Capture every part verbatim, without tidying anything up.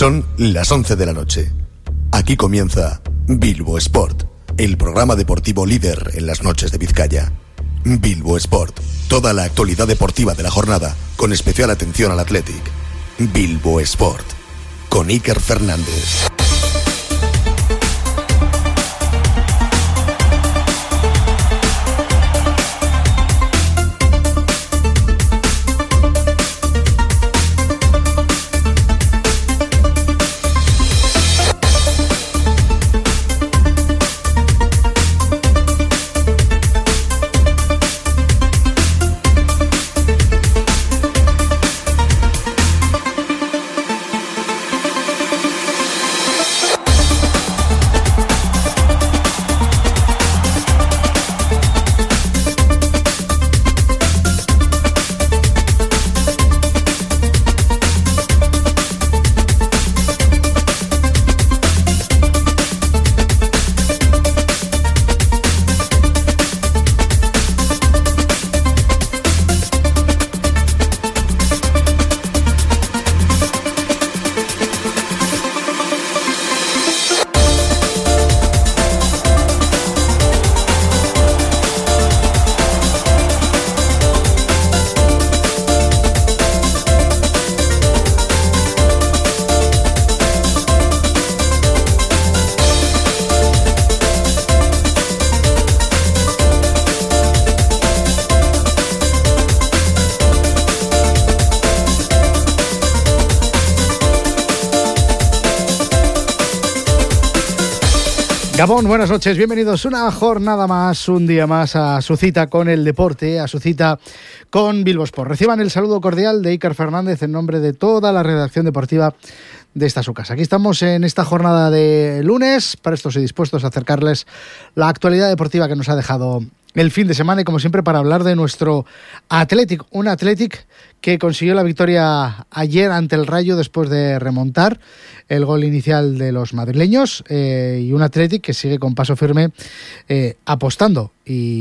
Son las once de la noche. Aquí comienza Bilbo Sport, el programa deportivo líder en las noches de Vizcaya. Bilbo Sport, toda la actualidad deportiva de la jornada, con especial atención al Athletic. Bilbo Sport, con Iker Fernández. Gabón, buenas noches, bienvenidos una jornada más, un día más a su cita con el deporte, a su cita con Bilbo Sport. Reciban el saludo cordial de Iker Fernández en nombre de toda la redacción deportiva de esta su casa. Aquí estamos en esta jornada de lunes, prestos y dispuestos a acercarles la actualidad deportiva que nos ha dejado el fin de semana y como siempre para hablar de nuestro Athletic, un Athletic que consiguió la victoria ayer ante el Rayo después de remontar el gol inicial de los madrileños eh, y un Athletic que sigue con paso firme eh, apostando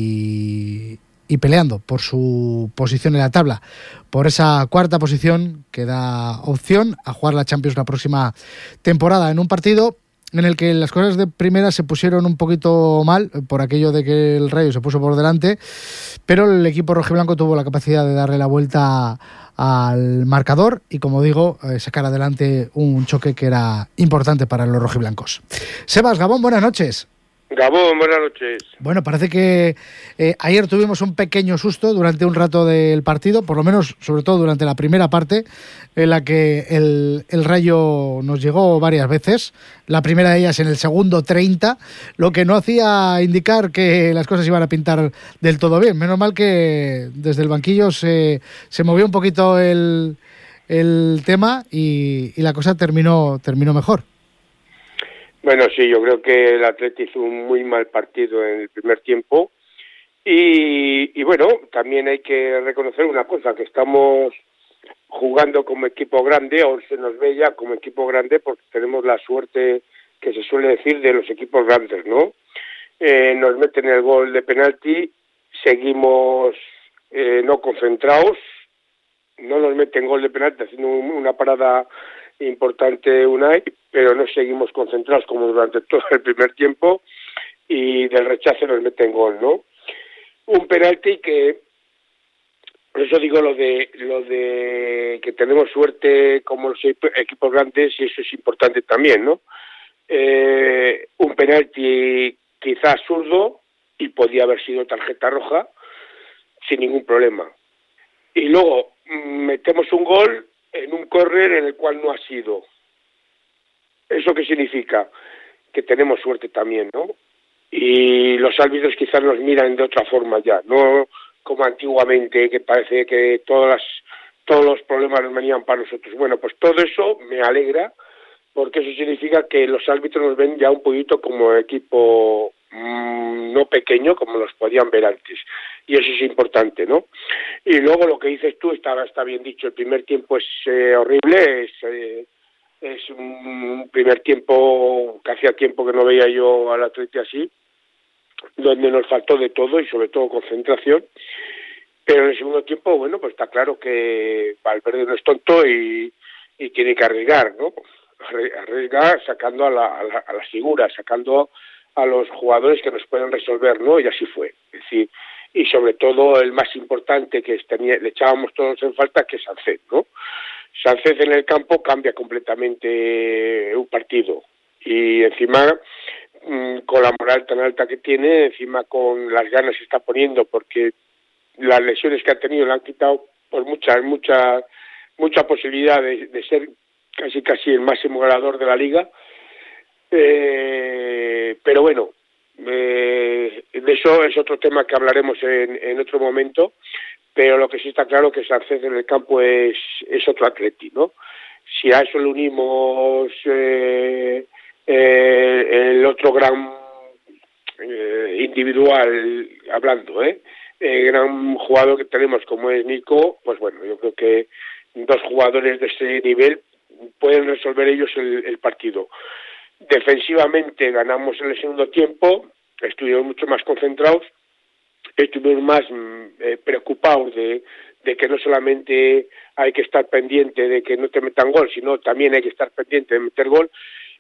y, y peleando por su posición en la tabla, por esa cuarta posición que da opción a jugar la Champions la próxima temporada en un partido en el que las cosas de primera se pusieron un poquito mal por aquello de que el Rayo se puso por delante, pero el equipo rojiblanco tuvo la capacidad de darle la vuelta al marcador y, como digo, eh, sacar adelante un choque que era importante para los rojiblancos. Sebas, Gabón, buenas noches. Gabón, buenas noches. Bueno, parece que eh, ayer tuvimos un pequeño susto durante un rato del partido, por lo menos, sobre todo durante la primera parte, en la que el, el Rayo nos llegó varias veces, la primera de ellas en el segundo treinta, lo que no hacía indicar que las cosas iban a pintar del todo bien. Menos mal que desde el banquillo se, se movió un poquito el, el tema y, y la cosa terminó, terminó mejor. Bueno, sí, yo creo que el Atleti hizo un muy mal partido en el primer tiempo y, y bueno, también hay que reconocer una cosa, que estamos jugando como equipo grande, o se nos ve ya como equipo grande porque tenemos la suerte que se suele decir de los equipos grandes, ¿no? Eh, nos meten el gol de penalti, seguimos eh, no concentrados, no nos meten gol de penalti haciendo una parada importante Unai, pero no seguimos concentrados como durante todo el primer tiempo y del rechace nos meten gol, ¿no? Un penalti que, por eso digo lo de lo de que tenemos suerte como los equipos grandes y eso es importante también, ¿no? Eh, un penalti quizás zurdo y podía haber sido tarjeta roja sin ningún problema. Y luego metemos un gol en un córner en el cual no ha sido. ¿Eso qué significa? Que tenemos suerte también, ¿no? Y los árbitros quizás nos miran de otra forma ya, no como antiguamente, que parece que todas las, todos los problemas nos venían para nosotros. Bueno, pues todo eso me alegra, porque eso significa que los árbitros nos ven ya un poquito como equipo mmm, no pequeño, como los podían ver antes. Y eso es importante, ¿no? Y luego lo que dices tú está, está bien dicho. El primer tiempo es eh, horrible, es, eh, es un primer tiempo que hacía tiempo que no veía yo al Atleti así, donde nos faltó de todo y sobre todo concentración. Pero en el segundo tiempo, bueno, pues está claro que Valverde no es tonto y, y tiene que arriesgar, ¿no? arriesgar sacando a, la, a, la, a las figuras, sacando a los jugadores que nos pueden resolver, ¿no? Y así fue. Es decir, y sobre todo el más importante que tenía, le echábamos todos en falta, que es Sánchez, ¿no? Sánchez en el campo cambia completamente un partido y encima con la moral tan alta que tiene, encima con las ganas que está poniendo, porque las lesiones que ha tenido le han quitado por mucha, mucha, mucha posibilidad de, de ser casi casi el máximo ganador de la liga. Eh, pero bueno, eh, de eso es otro tema que hablaremos en, en otro momento, pero lo que sí está claro que Sánchez en el campo es, es otro atleti, ¿no? Si a eso le unimos eh, eh, el otro gran eh, individual, hablando, ¿eh? el gran jugador que tenemos como es Nico, pues bueno, yo creo que dos jugadores de ese nivel pueden resolver ellos el, el partido. Defensivamente ganamos en el segundo tiempo, estuvimos mucho más concentrados, estuvimos más eh, preocupados de, de que no solamente hay que estar pendiente de que no te metan gol, sino también hay que estar pendiente de meter gol.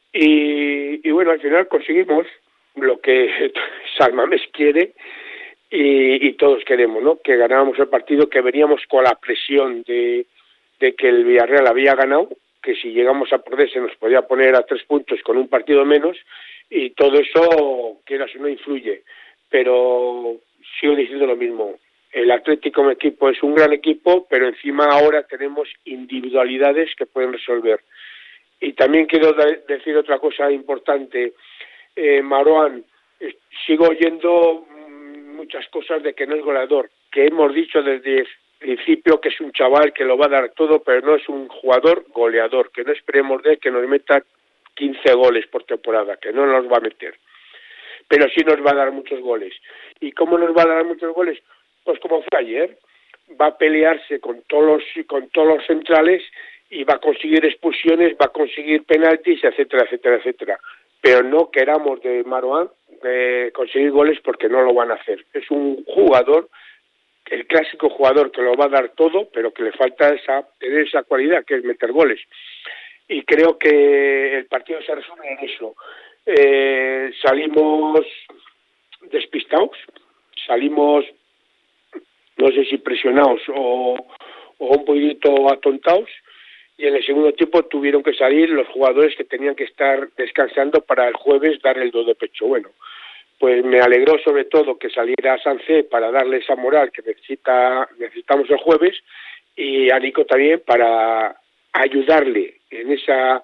Y, y bueno, al final conseguimos lo que San Mamés quiere y, y todos queremos, ¿no? Que ganábamos el partido, que veníamos con la presión de, de que el Villarreal había ganado, que si llegamos a perder se nos podía poner a tres puntos con un partido menos, y todo eso, quieras o no, influye. Pero sigo diciendo lo mismo, el Atlético como equipo es un gran equipo, pero encima ahora tenemos individualidades que pueden resolver. Y también quiero de- decir otra cosa importante, eh, Marouane, eh, sigo oyendo mm, muchas cosas de que no es goleador, que hemos dicho desde el principio que es un chaval que lo va a dar todo, pero no es un jugador goleador, que no esperemos de él que nos meta quince goles por temporada, que no nos va a meter, pero sí nos va a dar muchos goles. ¿Y cómo nos va a dar muchos goles? Pues como fue ayer, va a pelearse con todos los, con todos los centrales y va a conseguir expulsiones, va a conseguir penaltis, etcétera, etcétera, etcétera. Pero no queramos de Marouane eh, conseguir goles porque no lo van a hacer. Es un jugador, el clásico jugador que lo va a dar todo, pero que le falta esa, tener esa cualidad, que es meter goles. Y creo que el partido se resume en eso. Eh, salimos despistados, salimos, no sé si presionados o, o un poquito atontados, y en el segundo tiempo tuvieron que salir los jugadores que tenían que estar descansando para el jueves dar el do de pecho. Bueno, pues me alegró sobre todo que saliera Sánchez para darle esa moral que necesita necesitamos el jueves, y a Nico también para ayudarle en esa,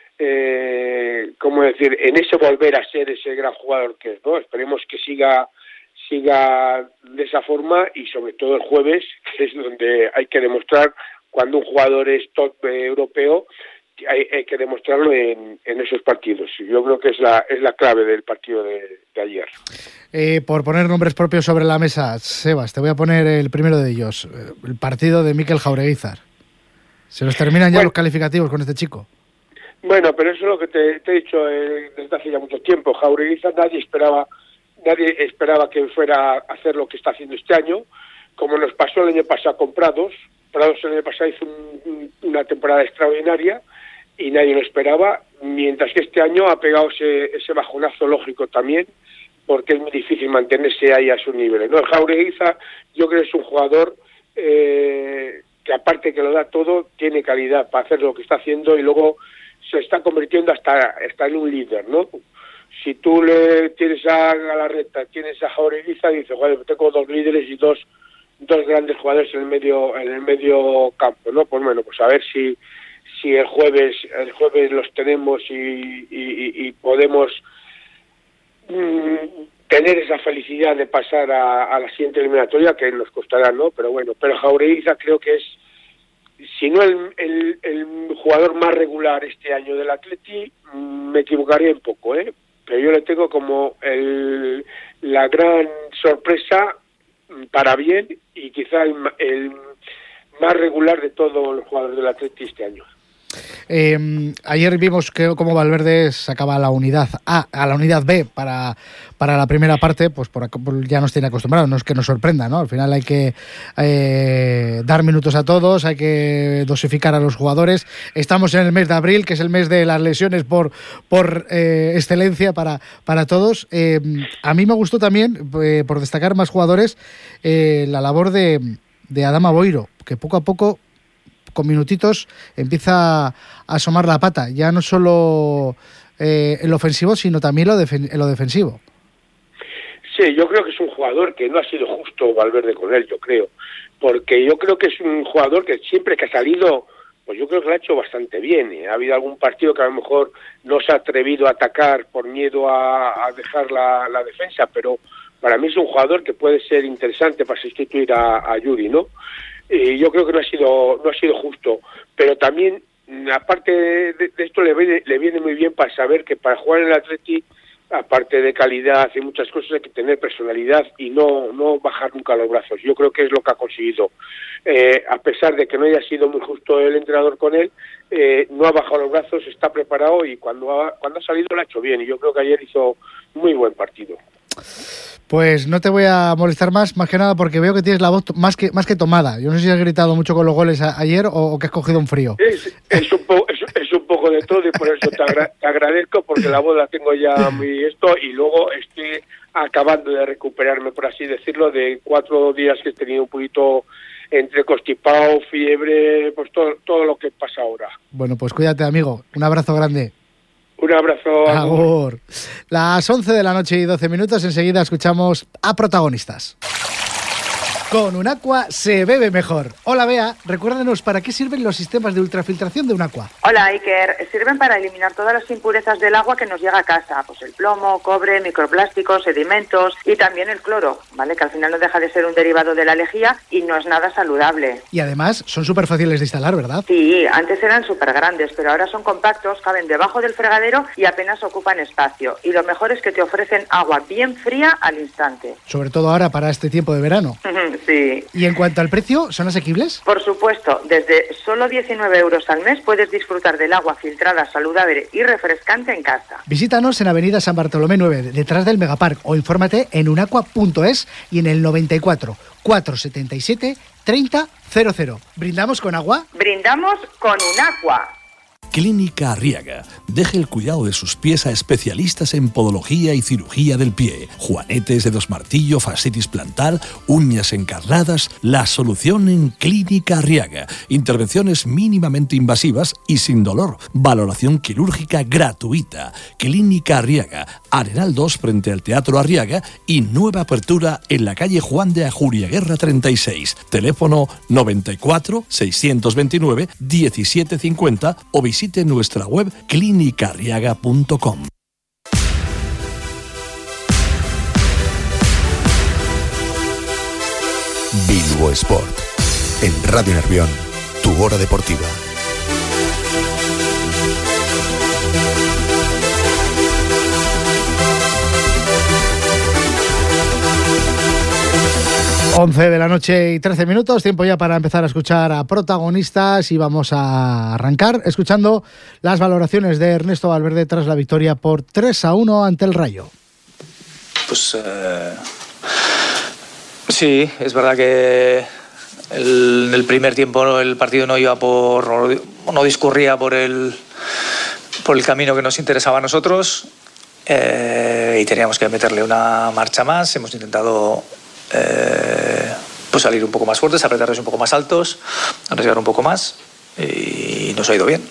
eh, ¿cómo decir?, en ese volver a ser ese gran jugador que es, ¿no? Esperemos que siga siga de esa forma, y sobre todo el jueves, que es donde hay que demostrar cuando un jugador es top eh, europeo, hay, hay que demostrarlo en, en esos partidos. Yo creo que es la es la clave del partido de, de ayer. Eh, por poner nombres propios sobre la mesa, Sebas, te voy a poner el primero de ellos, el partido de Mikel Jaureguizar. ¿Se nos terminan ya bueno, los calificativos con este chico? Bueno, pero eso es lo que te, te he dicho eh, desde hace ya mucho tiempo. Jaureguizar nadie esperaba nadie esperaba que fuera a hacer lo que está haciendo este año, como nos pasó el año pasado con Prados. Prados el año pasado hizo un, una temporada extraordinaria y nadie lo esperaba, mientras que este año ha pegado ese, ese bajonazo lógico también, porque es muy difícil mantenerse ahí a su nivel, ¿no? El Jaureguizar yo creo que es un jugador eh, que aparte que lo da todo, tiene calidad para hacer lo que está haciendo, y luego se está convirtiendo hasta, hasta en un líder, ¿no? Si tú le tienes a Galarreta, tienes a Jaureguizar, y dices, joder, tengo dos líderes y dos dos grandes jugadores en el medio en el medio campo, ¿no? Pues bueno, pues a ver si si el jueves el jueves los tenemos y, y, y podemos mmm, tener esa felicidad de pasar a, a la siguiente eliminatoria, que nos costará, ¿no? Pero bueno, pero Jaureguizar creo que es, si no el, el, el jugador más regular este año del Atleti, me equivocaría un poco, ¿eh? Pero yo le tengo como el, la gran sorpresa para bien, y quizá el, el más regular de todos los jugadores del Atleti este año. Eh, ayer vimos que cómo Valverde sacaba la unidad A a la unidad B para, para la primera parte, pues por, por, ya nos tiene acostumbrados, no es que nos sorprenda, ¿no? Al final hay que eh, dar minutos a todos, hay que dosificar a los jugadores. Estamos en el mes de abril, que es el mes de las lesiones por, por eh, excelencia para, para todos. Eh, a mí me gustó también, eh, por destacar más jugadores, eh, la labor de, de Adama Boiro, que poco a poco, con minutitos, empieza a asomar la pata, ya no solo eh, en lo ofensivo, sino también lo defen- en lo defensivo. Sí, yo creo que es un jugador que no ha sido justo Valverde con él, yo creo, porque yo creo que es un jugador que siempre que ha salido, pues yo creo que lo ha hecho bastante bien. ¿eh? Ha habido algún partido que a lo mejor no se ha atrevido a atacar por miedo a, a dejar la, la defensa, pero para mí es un jugador que puede ser interesante para sustituir a, a Yuri, ¿no? Y yo creo que no ha sido no ha sido justo, pero también, aparte de, de esto, le viene, le viene muy bien para saber que para jugar en el Atleti, aparte de calidad y muchas cosas, hay que tener personalidad y no no bajar nunca los brazos. Yo creo que es lo que ha conseguido. Eh, a pesar de que no haya sido muy justo el entrenador con él, eh, no ha bajado los brazos, está preparado y cuando ha, cuando ha salido lo ha hecho bien. Y yo creo que ayer hizo muy buen partido. Pues no te voy a molestar más, más que nada porque veo que tienes la voz más que más que tomada. Yo no sé si has gritado mucho con los goles a, ayer o, o que has cogido un frío. Es, es, un, po, es, es un poco de todo y por eso te, agra- te agradezco, porque la voz la tengo ya muy esto, y luego estoy acabando de recuperarme, por así decirlo, de cuatro días que he tenido un poquito entre constipado, fiebre, pues todo, todo lo que pasa ahora. Bueno, pues cuídate, amigo. Un abrazo grande. Un abrazo. Agur. Las once de la noche y doce minutos, enseguida escuchamos a protagonistas. Con Unaqua se bebe mejor. Hola, Bea, recuérdanos para qué sirven los sistemas de ultrafiltración de Unaqua. Hola, Iker. Sirven para eliminar todas las impurezas del agua que nos llega a casa, pues el plomo, cobre, microplásticos, sedimentos y también el cloro, ¿vale? Que al final no deja de ser un derivado de la lejía y no es nada saludable. Y además son súper fáciles de instalar, ¿verdad? Sí, antes eran súper grandes, pero ahora son compactos, caben debajo del fregadero y apenas ocupan espacio. Y lo mejor es que te ofrecen agua bien fría al instante. Sobre todo ahora para este tiempo de verano. Sí. ¿Y en cuanto al precio, son asequibles? Por supuesto, desde solo diecinueve euros al mes puedes disfrutar del agua filtrada, saludable y refrescante en casa. Visítanos en Avenida San Bartolomé nueve, detrás del Megapark, o infórmate en unaqua punto es y en el noventa y cuatro, cuatrocientos setenta y siete, treinta cero cero. ¿Brindamos con agua? Brindamos con Unaqua. Clínica Arriaga. Deje el cuidado de sus pies a especialistas en podología y cirugía del pie. Juanetes, dedos martillo, fascitis plantar, uñas encarnadas. La solución en Clínica Arriaga. Intervenciones mínimamente invasivas y sin dolor. Valoración quirúrgica gratuita. Clínica Arriaga. Arenal dos frente al Teatro Arriaga y nueva apertura en la calle Juan de Ajuriaguerra treinta y seis. Teléfono noventa y cuatro, seiscientos veintinueve, diecisiete cincuenta o visite nuestra web clínica arriaga punto com. Bilbo Sport. En Radio Nervión, tu hora deportiva. once de la noche y trece minutos, tiempo ya para empezar a escuchar a protagonistas y vamos a arrancar escuchando las valoraciones de Ernesto Valverde tras la victoria por tres a uno ante el Rayo. Pues eh, sí, es verdad que el, en el primer tiempo el partido no iba por, no discurría por el, por el camino que nos interesaba a nosotros, eh, y teníamos que meterle una marcha más. Hemos intentado Eh, pues salir un poco más fuertes, apretarles un poco más altos, arriesgar un poco más, y nos ha ido bien.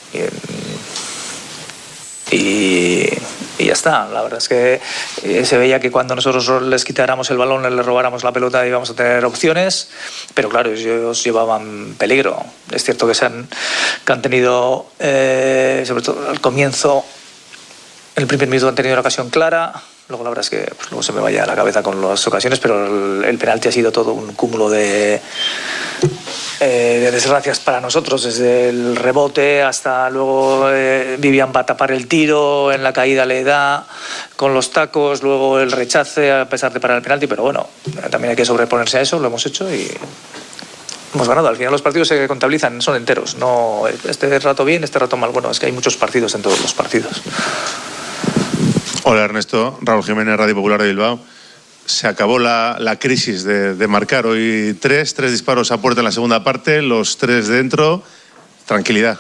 Y, y, y ya está. La verdad es que eh, se veía que cuando nosotros les quitáramos el balón, les robáramos la pelota, íbamos a tener opciones, pero claro, ellos llevaban peligro. Es cierto que, se han, que han tenido, eh, sobre todo al comienzo, en el primer minuto han tenido una ocasión clara. Luego la verdad es que pues, luego se me vaya a la cabeza con las ocasiones, pero el, el penalti ha sido todo un cúmulo de, eh, de desgracias para nosotros, desde el rebote hasta luego eh, Vivian va a tapar el tiro, en la caída le da con los tacos, luego el rechace a pesar de parar el penalti, pero bueno, también hay que sobreponerse a eso, lo hemos hecho y, hemos ganado. Al final los partidos se contabilizan, son enteros, no este rato bien, este rato mal. Bueno, es que hay muchos partidos en todos los partidos. Hola Ernesto, Raúl Jiménez, Radio Popular de Bilbao. Se acabó la, la crisis de, de marcar hoy tres, tres disparos a puerta en la segunda parte, los tres dentro, tranquilidad.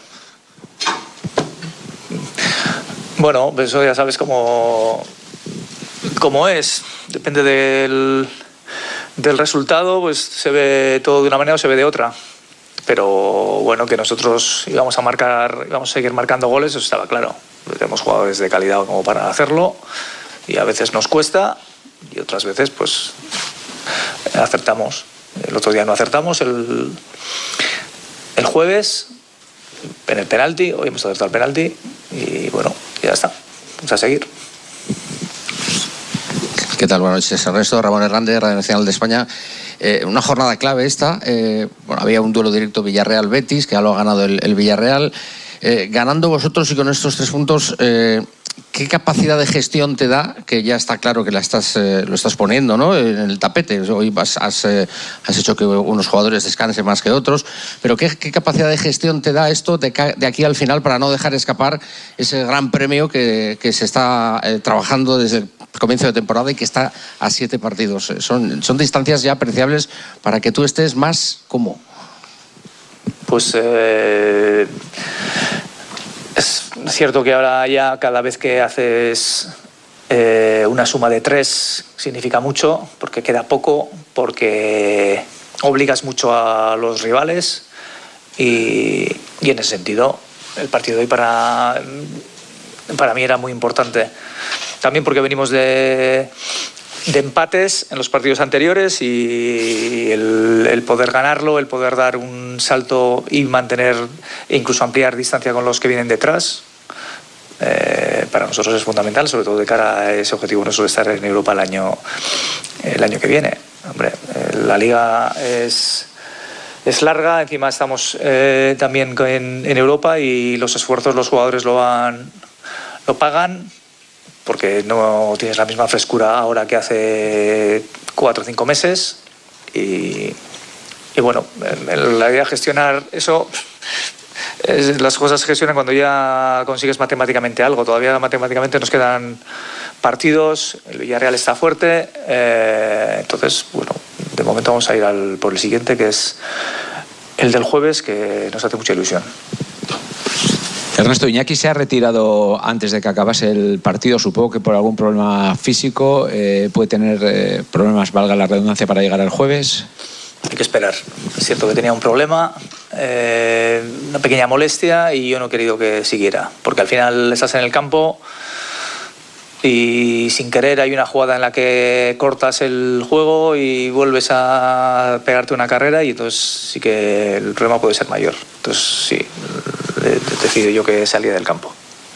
Bueno, eso ya sabes cómo, cómo es, depende del, del resultado, pues se ve todo de una manera o se ve de otra. Pero bueno, que nosotros íbamos a marcar, íbamos a seguir marcando goles, eso estaba claro. Tenemos jugadores de calidad como para hacerlo y a veces nos cuesta y otras veces pues acertamos. El otro día no acertamos, el, el jueves en el penalti, hoy hemos acertado el penalti y bueno, ya está, vamos a seguir. ¿Qué tal? Buenas noches, Ernesto. Ramón Hernández, Radio Nacional de España. Eh, una jornada clave esta. Eh, bueno, había un duelo directo Villarreal-Betis, que ya lo ha ganado el, el Villarreal. Eh, ganando vosotros y con estos tres puntos, eh, ¿qué capacidad de gestión te da? Que ya está claro que la estás, eh, lo estás poniendo, ¿no?, en el tapete. Hoy has, has, eh, has hecho que unos jugadores descansen más que otros. Pero ¿qué, qué capacidad de gestión te da esto de, de aquí al final para no dejar escapar ese gran premio que, que se está eh, trabajando desde el comienzo de temporada y que está a siete partidos? Son, son distancias ya apreciables para que tú estés más como... Pues eh, es cierto que ahora ya cada vez que haces eh, una suma de tres significa mucho, porque queda poco, porque obligas mucho a los rivales y, y en ese sentido el partido de hoy para, para mí era muy importante. También porque venimos de... de empates en los partidos anteriores y el, el poder ganarlo, el poder dar un salto y mantener e incluso ampliar distancia con los que vienen detrás, eh, para nosotros es fundamental, sobre todo de cara a ese objetivo nuestro de estar en Europa el año, el año que viene. Hombre, la liga es, es larga, encima estamos eh, también en, en Europa y los esfuerzos los jugadores lo, van, lo pagan, porque no tienes la misma frescura ahora que hace cuatro o cinco meses y, y bueno, la idea de gestionar eso, es, las cosas se gestionan cuando ya consigues matemáticamente algo. Todavía matemáticamente nos quedan partidos, el Villarreal está fuerte, eh, entonces bueno, de momento vamos a ir al, por el siguiente, que es el del jueves, que nos hace mucha ilusión. Ernesto, Iñaki se ha retirado antes de que acabase el partido, supongo que por algún problema físico, eh, puede tener eh, problemas, valga la redundancia, para llegar al jueves. Hay que esperar. Es cierto que tenía un problema, eh, una pequeña molestia y yo no he querido que siguiera, porque al final estás en el campo y sin querer hay una jugada en la que cortas el juego y vuelves a pegarte una carrera y entonces sí que el problema puede ser mayor. Entonces sí, decido yo que salía del campo.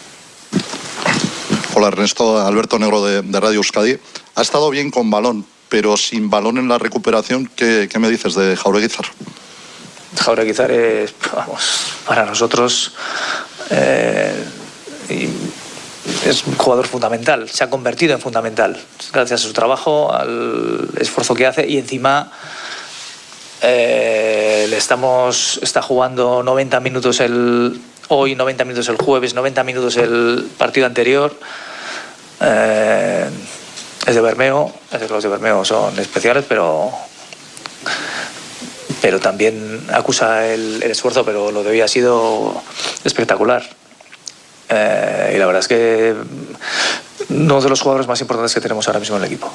Hola Ernesto, Alberto Negro de, de Radio Euskadi. Ha estado bien con balón, pero sin balón en la recuperación, ¿qué, qué me dices de Jaureguizar? Jaureguizar es, vamos, para nosotros eh, y es un jugador fundamental, se ha convertido en fundamental gracias a su trabajo, al esfuerzo que hace y encima eh, le estamos está jugando noventa minutos el hoy, noventa minutos el jueves, noventa minutos el partido anterior. Eh, es de Bermeo, es que los de Bermeo son especiales, pero pero también acusa el, el esfuerzo, pero lo de hoy ha sido espectacular. Eh, y la verdad es que uno de los jugadores más importantes que tenemos ahora mismo en el equipo.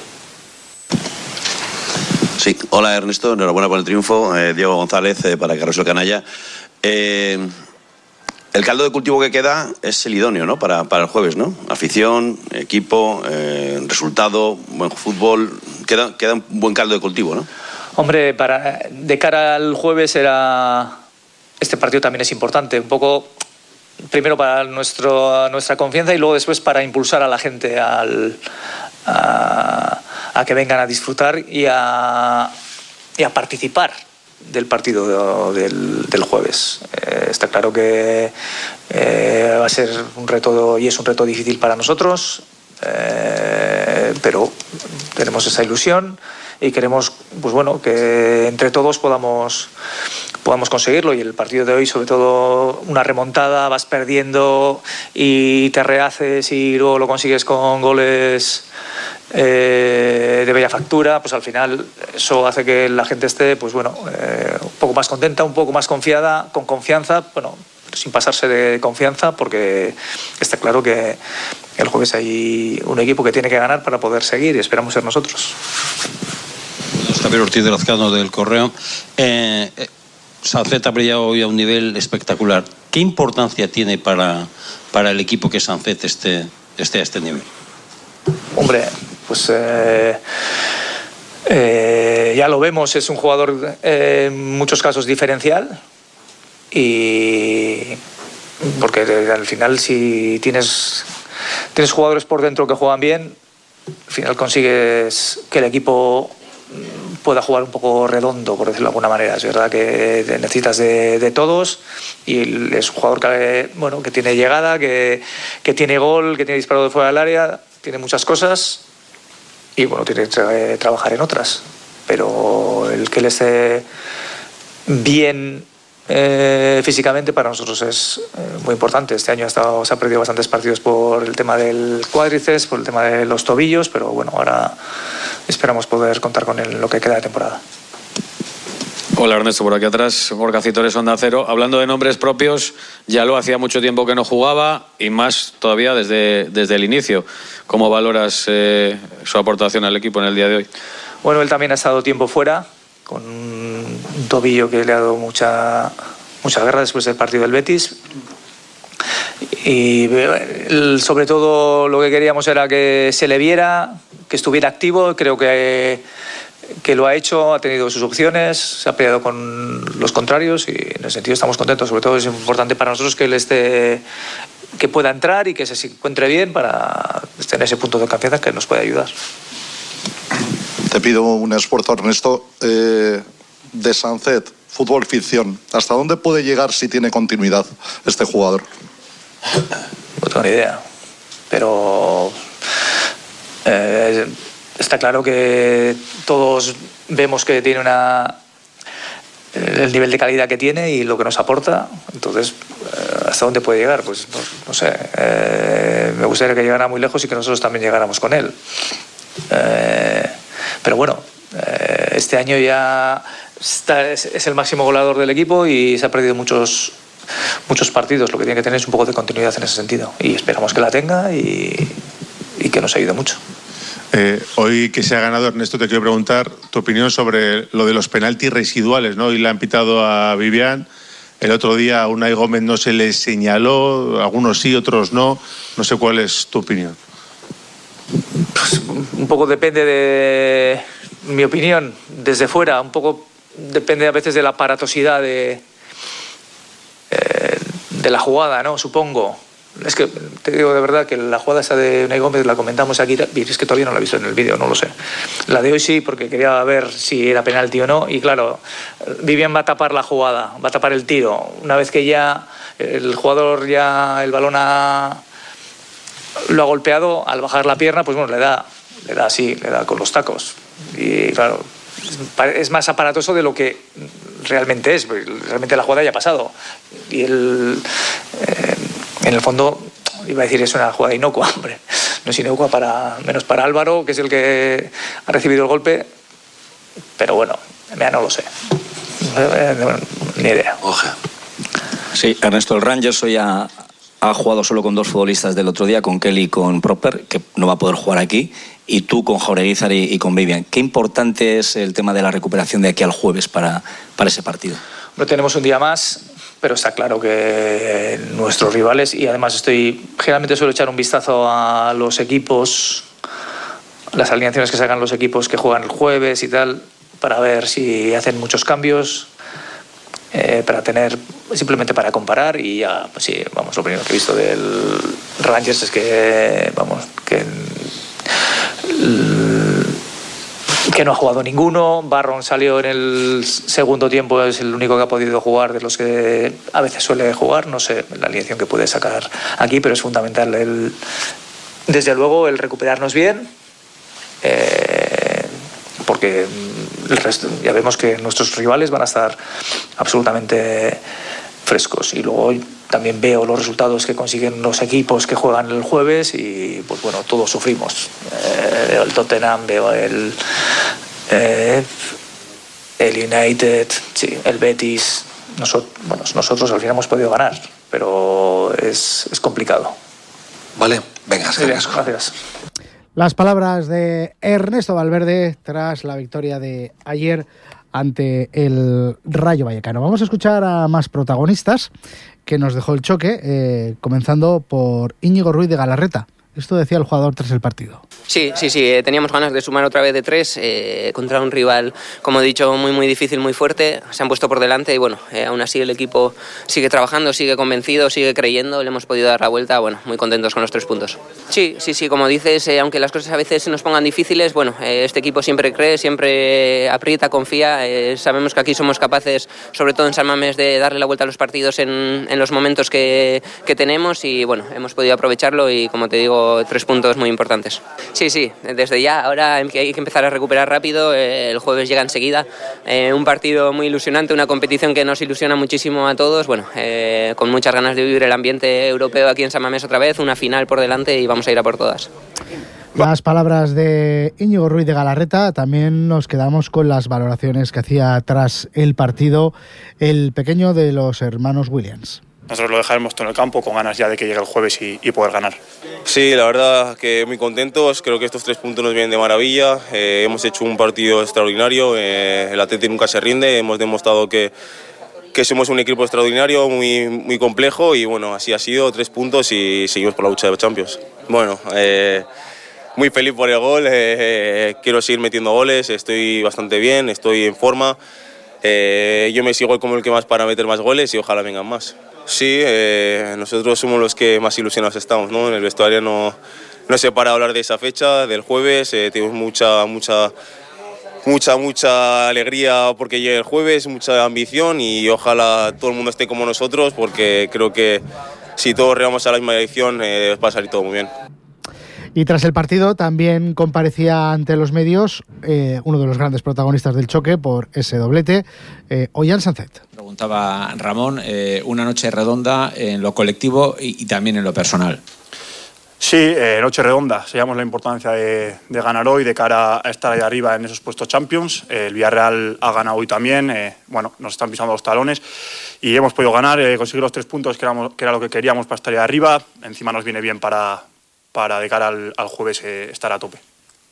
Sí, hola Ernesto, enhorabuena por el triunfo. Eh, Diego González eh, para Carlos el Canalla. Eh, el caldo de cultivo que queda es el idóneo, ¿no? Para, para el jueves, ¿no? Afición, equipo, eh, resultado, buen fútbol. Queda, queda un buen caldo de cultivo, ¿no? Hombre, para, de cara al jueves era este partido también es importante, un poco primero para nuestro, nuestra confianza y luego después para impulsar a la gente al, a, a que vengan a disfrutar y a, y a participar del partido de, del, del jueves. Eh, está claro que eh, va a ser un reto y es un reto difícil para nosotros, eh, pero tenemos esa ilusión y queremos, pues bueno, que entre todos podamos podamos conseguirlo. Y el partido de hoy, sobre todo una remontada, vas perdiendo y te rehaces y luego lo consigues con goles eh, de bella factura, pues al final eso hace que la gente esté, pues bueno, eh, un poco más contenta, un poco más confiada, con confianza, bueno, sin pasarse de confianza, porque está claro que el jueves hay un equipo que tiene que ganar para poder seguir y esperamos ser nosotros. Javier Ortiz de Lazcano del Correo. Eh, eh, Sancet ha brillado hoy a un nivel espectacular. ¿Qué importancia tiene para, para el equipo que Sancet esté, esté a este nivel? Hombre, pues eh, eh, ya lo vemos, es un jugador eh, en muchos casos diferencial, y porque al final si tienes, tienes jugadores por dentro que juegan bien, al final consigues que el equipo pueda jugar un poco redondo, por decirlo de alguna manera. Es verdad que necesitas de, de todos, y es un jugador que, bueno, que tiene llegada, que, que tiene gol, que tiene disparo de fuera del área, tiene muchas cosas y bueno, tiene que tra- trabajar en otras, pero el que él esté bien eh, físicamente para nosotros es eh, muy importante. Este año ha estado, se ha perdido bastantes partidos por el tema del cuádriceps, por el tema de los tobillos, pero bueno, ahora esperamos poder contar con él en lo que queda de temporada. Hola Ernesto, por aquí atrás, Gorka Citores, Onda Cero. Hablando de nombres propios, ya lo hacía mucho tiempo que no jugaba, y más todavía desde, desde el inicio. ¿Cómo valoras eh, su aportación al equipo en el día de hoy? Bueno, él también ha estado tiempo fuera, con un tobillo que le ha dado mucha, mucha guerra después del partido del Betis. Y él, sobre todo lo que queríamos era que se le viera, que estuviera activo. Creo que... que lo ha hecho, ha tenido sus opciones, se ha peleado con los contrarios y en ese sentido estamos contentos. Sobre todo es importante para nosotros que él esté, que pueda entrar y que se encuentre bien para tener ese punto de confianza que nos puede ayudar. Te pido un esfuerzo, Ernesto. Eh, de Sancet, fútbol ficción, ¿hasta dónde puede llegar si tiene continuidad este jugador? No tengo ni idea, pero eh, está claro que todos vemos que tiene una el nivel de calidad que tiene y lo que nos aporta. Entonces, ¿hasta dónde puede llegar? Pues no, no sé. Eh, me gustaría que llegara muy lejos y que nosotros también llegáramos con él. Eh, pero bueno, eh, este año ya está, es, es el máximo goleador del equipo y se ha perdido muchos muchos partidos. Lo que tiene que tener es un poco de continuidad en ese sentido. Y esperamos que la tenga y, y que nos ayude mucho. Eh, hoy que se ha ganado, Ernesto, te quiero preguntar tu opinión sobre lo de los penaltis residuales, ¿no? Hoy le han pitado a Vivian, el otro día a Unai Gómez no se le señaló, algunos sí, otros no. No sé cuál es tu opinión. Pues un poco depende de mi opinión desde fuera, un poco depende a veces de la aparatosidad de, eh, de la jugada, ¿no? Supongo. Es que te digo de verdad que la jugada esa de Unai Gómez la comentamos aquí, y es que todavía no la he visto en el vídeo, no lo sé. La de hoy sí, porque quería ver si era penalti o no, y claro, Vivian va a tapar la jugada, va a tapar el tiro. Una vez que ya el jugador, ya el balón ha, lo ha golpeado, al bajar la pierna, pues bueno, le da, le da así, le da con los tacos. Y claro, es más aparatoso de lo que realmente es, porque realmente la jugada ya ha pasado. Y el... Eh, en el fondo, iba a decir, es una jugada inocua, hombre. No es inocua para, menos para Álvaro, que es el que ha recibido el golpe. Pero bueno, ya no lo sé. Ni idea. Oja. Sí, Ernesto, el Rangers hoy ha, ha jugado solo con dos futbolistas del otro día, con Kelly y con Proper, que no va a poder jugar aquí, y tú con Jaureguizar y, y con Vivian. ¿Qué importante es el tema de la recuperación de aquí al jueves para, para ese partido? Bueno, tenemos un día más, pero está claro que nuestros rivales, y además estoy generalmente suelo echar un vistazo a los equipos, las alineaciones que sacan los equipos que juegan el jueves y tal, para ver si hacen muchos cambios, eh, para tener, simplemente para comparar. Y ya, pues sí, vamos, lo primero que he visto del Rangers es que, vamos, que que no ha jugado ninguno. Barron salió en el segundo tiempo, es el único que ha podido jugar de los que a veces suele jugar. No sé la alineación que puede sacar aquí, pero es fundamental el, desde luego el recuperarnos bien, eh, porque porque el resto, ya vemos que nuestros rivales van a estar absolutamente frescos. Y luego también veo los resultados que consiguen los equipos que juegan el jueves y pues bueno, todos sufrimos. Eh, veo el Tottenham, veo el eh, el United, sí, el Betis. Nosotros, bueno, nosotros al final hemos podido ganar, pero es, es complicado. Vale, venga, gracias. gracias. Las palabras de Ernesto Valverde tras la victoria de ayer ante el Rayo Vallecano. Vamos a escuchar a más protagonistas que nos dejó el choque, eh, comenzando por Íñigo Ruiz de Galarreta. Esto decía el jugador tras el partido. Sí, sí, sí, eh, teníamos ganas de sumar otra vez de tres eh, contra un rival, como he dicho, muy muy difícil, muy fuerte. Se han puesto por delante y bueno, eh, aún así el equipo sigue trabajando, sigue convencido, sigue creyendo, le hemos podido dar la vuelta, bueno, muy contentos con los tres puntos. Sí, sí, sí, como dices, eh, aunque las cosas a veces se nos pongan difíciles, bueno, eh, este equipo siempre cree, siempre aprieta, confía, eh, sabemos que aquí somos capaces, sobre todo en San Mamés, de darle la vuelta a los partidos en, en los momentos que, que tenemos y bueno, hemos podido aprovecharlo y como te digo, tres puntos muy importantes. Sí, sí, desde ya, ahora hay que empezar a recuperar rápido, eh, el jueves llega enseguida, eh, un partido muy ilusionante, una competición que nos ilusiona muchísimo a todos, bueno, eh, con muchas ganas de vivir el ambiente europeo aquí en San Mamés otra vez, una final por delante y vamos a ir a por todas. Las palabras de Íñigo Ruiz de Galarreta. También nos quedamos con las valoraciones que hacía tras el partido el pequeño de los hermanos Williams. Nosotros lo dejaremos todo en el campo con ganas ya de que llegue el jueves y, y poder ganar. Sí, la verdad que muy contentos, creo que estos tres puntos nos vienen de maravilla, eh, hemos hecho un partido extraordinario, eh, el Atleti nunca se rinde, hemos demostrado que, que somos un equipo extraordinario, muy, muy complejo y bueno, así ha sido, tres puntos y seguimos por la lucha de Champions. Bueno, eh, muy feliz por el gol, eh, eh, quiero seguir metiendo goles, estoy bastante bien, estoy en forma, eh, yo me sigo como el que más para meter más goles y ojalá vengan más. Sí, eh, nosotros somos los que más ilusionados estamos, ¿no? En el vestuario no, no se para hablar de esa fecha, del jueves, eh, tenemos mucha, mucha, mucha, mucha alegría porque llegue el jueves, mucha ambición y ojalá todo el mundo esté como nosotros porque creo que si todos remamos a la misma dirección eh, va a salir todo muy bien. Y tras el partido también comparecía ante los medios eh, uno de los grandes protagonistas del choque por ese doblete, eh, Ollán Sancet. Preguntaba Ramón, eh, una noche redonda en lo colectivo y, y también en lo personal. Sí, eh, noche redonda. Sabíamos la importancia de, de ganar hoy de cara a estar ahí arriba en esos puestos Champions. Eh, el Villarreal ha ganado hoy también. Eh, bueno, nos están pisando los talones y hemos podido ganar, eh, conseguir los tres puntos que, éramos, que era lo que queríamos para estar ahí arriba. Encima nos viene bien para... para de cara al, al jueves eh, estar a tope.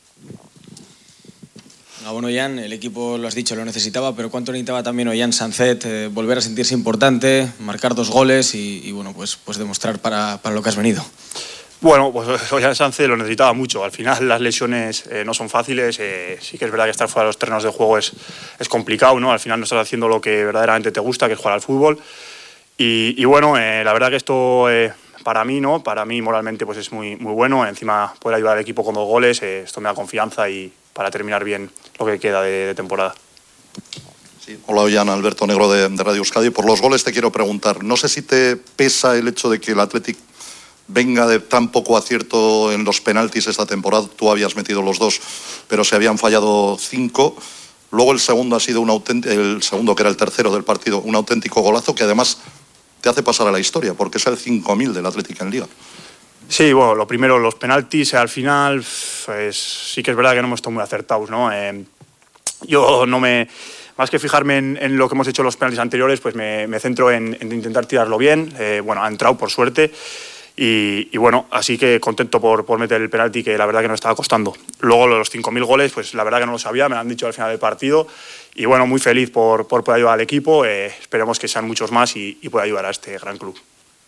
Ah, bueno, Ollán, el equipo, lo has dicho, lo necesitaba, pero ¿cuánto necesitaba también Ollán Sancet eh, volver a sentirse importante, marcar dos goles y, y bueno, pues, pues demostrar para, para lo que has venido? Bueno, pues Ollán Sancet lo necesitaba mucho. Al final las lesiones eh, no son fáciles. Eh, sí que es verdad que estar fuera de los terrenos de juego es, es complicado, ¿no? Al final no estás haciendo lo que verdaderamente te gusta, que es jugar al fútbol. Y, y bueno, eh, la verdad que esto... Eh, Para mí, ¿no? Para mí moralmente pues es muy, muy bueno. Encima poder ayudar al equipo con dos goles, eh, esto me da confianza y para terminar bien lo que queda de, de temporada. Sí. Hola, Ollán, Alberto Negro de, de Radio Euskadi. Por los goles te quiero preguntar, no sé si te pesa el hecho de que el Athletic venga de tan poco acierto en los penaltis esta temporada. Tú habías metido los dos, pero se habían fallado cinco. Luego el segundo ha sido un auténtico, el segundo que era el tercero del partido, un auténtico golazo que además te hace pasar a la historia, porque es el cinco mil del Atlético en Liga. Sí, bueno, lo primero, los penaltis, al final, pues sí que es verdad que no hemos estado muy acertados, ¿no? Eh, yo no me... Más que fijarme en, en lo que hemos hecho en los penaltis anteriores, pues me, me centro en, en intentar tirarlo bien. Eh, bueno, ha entrado, por suerte. Y, y bueno, así que contento por, por meter el penalti, que la verdad que nos estaba costando. Luego los cinco mil goles, pues la verdad que no lo sabía, me lo han dicho al final del partido. Y bueno, muy feliz por, por poder ayudar al equipo. Eh, esperemos que sean muchos más y, y pueda ayudar a este gran club.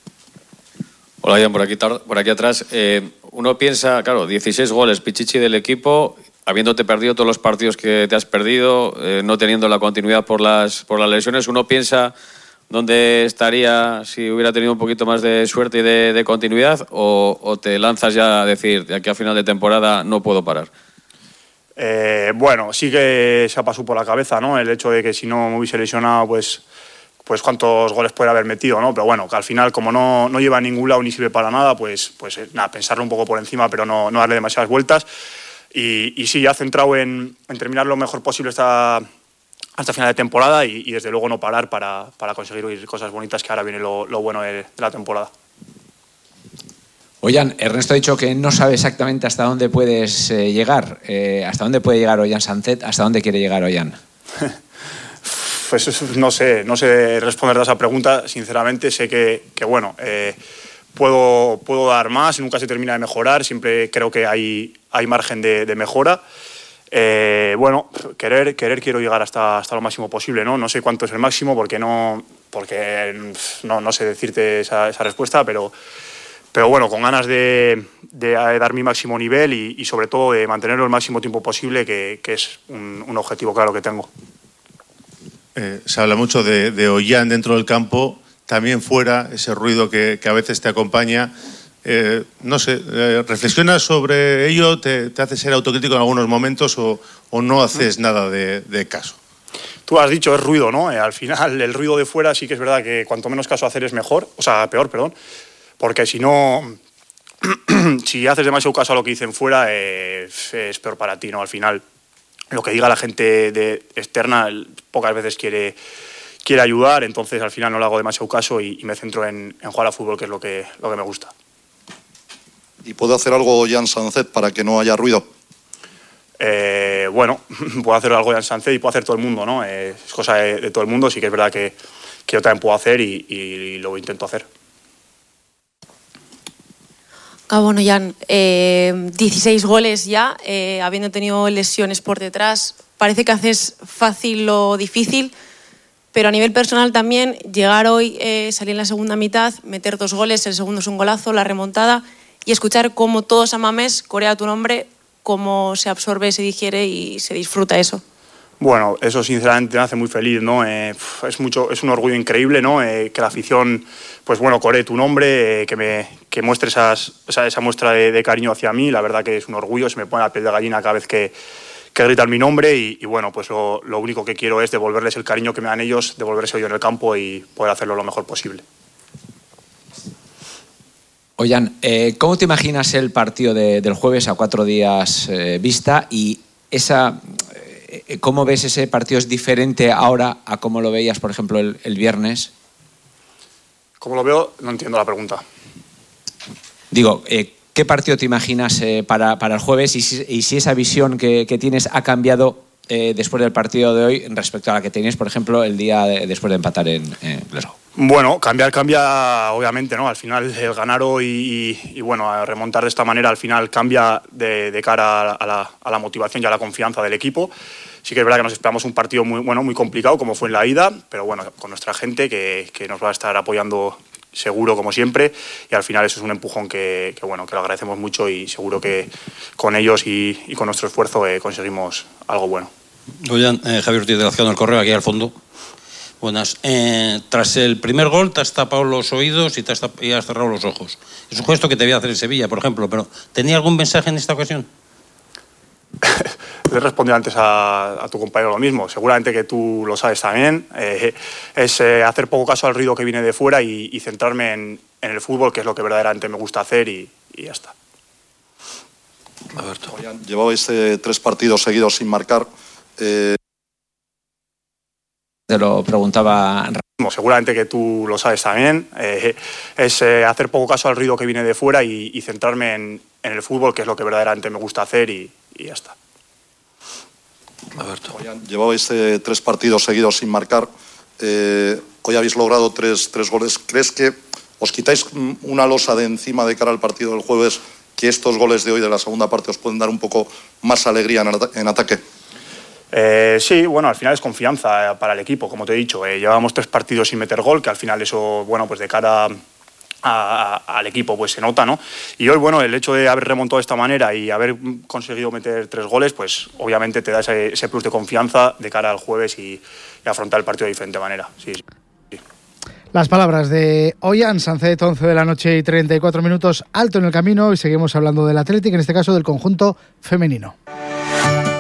Hola, Ian, por aquí, por aquí atrás. Eh, uno piensa, claro, dieciséis goles, Pichichi del equipo, habiéndote perdido todos los partidos que te has perdido, eh, no teniendo la continuidad por las, por las lesiones. Uno piensa dónde estaría si hubiera tenido un poquito más de suerte y de, de continuidad, o, o te lanzas ya a decir, de aquí a final de temporada no puedo parar. Eh, bueno, sí que se ha pasado por la cabeza, ¿no? El hecho de que si no me hubiese lesionado, pues, pues cuántos goles puede haber metido, ¿no? Pero bueno, que al final, como no, no lleva a ningún lado ni sirve para nada, pues, pues nada, pensarlo un poco por encima, pero no, no darle demasiadas vueltas. y, y sí, ya centrado en, en terminar lo mejor posible esta, hasta final de temporada y, y desde luego no parar para, para conseguir cosas bonitas, que ahora viene lo, lo bueno de, de la temporada. Ollán, Ernesto ha dicho que no sabe exactamente hasta dónde puedes eh, llegar. Eh, ¿Hasta dónde puede llegar Ollán Sancet? ¿Hasta dónde quiere llegar Ollán? Pues no sé, no sé responder a esa pregunta. Sinceramente sé que, que bueno, eh, puedo, puedo dar más, nunca se termina de mejorar, siempre creo que hay, hay margen de, de mejora. Eh, bueno, querer, querer quiero llegar hasta, hasta lo máximo posible, ¿no? No sé cuánto es el máximo porque no, porque no, no sé decirte esa, esa respuesta, pero... Pero bueno, con ganas de, de dar mi máximo nivel y, y sobre todo de mantenerlo el máximo tiempo posible, que, que es un, un objetivo claro que tengo. Eh, se habla mucho de, de Ollán dentro del campo, también fuera, ese ruido que, que a veces te acompaña. Eh, no sé, eh, ¿reflexionas sobre ello? ¿Te, te haces ser autocrítico en algunos momentos o, o no haces nada de, de caso? Tú has dicho, es ruido, ¿no? Eh, al final, el ruido de fuera sí que es verdad que cuanto menos caso hacer es mejor, o sea, peor, perdón. Porque si no, si haces demasiado caso a lo que dicen fuera, eh, es peor para ti, ¿no? Al final, lo que diga la gente de externa pocas veces quiere, quiere ayudar, entonces al final no le hago demasiado caso y, y me centro en, en jugar a fútbol, que es lo que, lo que me gusta. ¿Y puede hacer algo Ollán Sancet para que no haya ruido? Eh, bueno, puedo hacer algo Ollán Sancet y puedo hacer todo el mundo, ¿no? Eh, es cosa de, de todo el mundo, sí que es verdad que, que yo también puedo hacer y, y lo intento hacer. Gabón, Ollán, eh, dieciséis goles ya, eh, habiendo tenido lesiones por detrás. Parece que haces fácil lo difícil, pero a nivel personal también, llegar hoy, eh, salir en la segunda mitad, meter dos goles, el segundo es un golazo, la remontada, y escuchar cómo todos a Mamés corea tu nombre, cómo se absorbe, se digiere y se disfruta eso. Bueno, eso sinceramente me hace muy feliz, ¿no? Eh, es mucho, es un orgullo increíble, ¿no? Eh, que la afición, pues bueno, coree tu nombre, eh, que me que muestre esas, esa, esa muestra de, de cariño hacia mí. La verdad que es un orgullo, se me pone la piel de gallina cada vez que, que gritan mi nombre y, y bueno, pues lo, lo único que quiero es devolverles el cariño que me dan ellos, devolverse yo en el campo y poder hacerlo lo mejor posible. Ollán, eh, ¿cómo te imaginas el partido de, del jueves a cuatro días eh, vista y esa... ¿Cómo ves ese partido? ¿Es diferente ahora a cómo lo veías, por ejemplo, el, el viernes? ¿Cómo lo veo? No entiendo la pregunta. Digo, eh, ¿qué partido te imaginas eh, para, para el jueves y si, y si esa visión que, que tienes ha cambiado eh, después del partido de hoy respecto a la que tenías, por ejemplo, el día de, después de empatar en eh, Glasgow? Bueno, cambiar cambia, obviamente, ¿no? Al final el ganar hoy y, y bueno, a remontar de esta manera al final cambia de, de cara a la, a la motivación y a la confianza del equipo. Sí que es verdad que nos esperamos un partido muy, bueno, muy complicado, como fue en la ida, pero bueno, con nuestra gente que, que nos va a estar apoyando seguro, como siempre, y al final eso es un empujón que, que, bueno, que lo agradecemos mucho y seguro que con ellos y, y con nuestro esfuerzo eh, conseguimos algo bueno. Ollán, eh, Javier Ortiz de Lazcano, el Correo, aquí al fondo. Buenas. Eh, tras el primer gol te has tapado los oídos y te has, tap- y has cerrado los ojos. Es un gesto que te voy a hacer en Sevilla, por ejemplo, pero ¿tenía algún mensaje en esta ocasión? Le he respondido antes a, a tu compañero lo mismo. Seguramente que tú lo sabes también. Eh, es eh, hacer poco caso al ruido que viene de fuera y, y centrarme en, en el fútbol, que es lo que verdaderamente me gusta hacer y, y ya está. Alberto. Llevabais eh, tres partidos seguidos sin marcar. Eh... Te lo preguntaba. Seguramente que tú lo sabes también. Eh, es eh, hacer poco caso al ruido que viene de fuera y, y centrarme en, en el fútbol, que es lo que verdaderamente me gusta hacer y, y ya está. Alberto. Llevabais eh, tres partidos seguidos sin marcar. Eh, hoy habéis logrado tres, tres goles. ¿Crees que os quitáis una losa de encima de cara al partido del jueves, que estos goles de hoy de la segunda parte os pueden dar un poco más alegría en, ata- en ataque? Eh, sí, bueno, al final es confianza para el equipo, como te he dicho. Eh, llevamos tres partidos sin meter gol, que al final eso, bueno, pues de cara a, a, al equipo pues se nota, ¿no? Y hoy, bueno, el hecho de haber remontado de esta manera y haber conseguido meter tres goles, pues obviamente te da ese, ese plus de confianza de cara al jueves y, y afrontar el partido de diferente manera. Sí, sí. Las palabras de Ollán Sancet, once de la noche y treinta y cuatro minutos, alto en el camino, y seguimos hablando del Athletic, en este caso del conjunto femenino.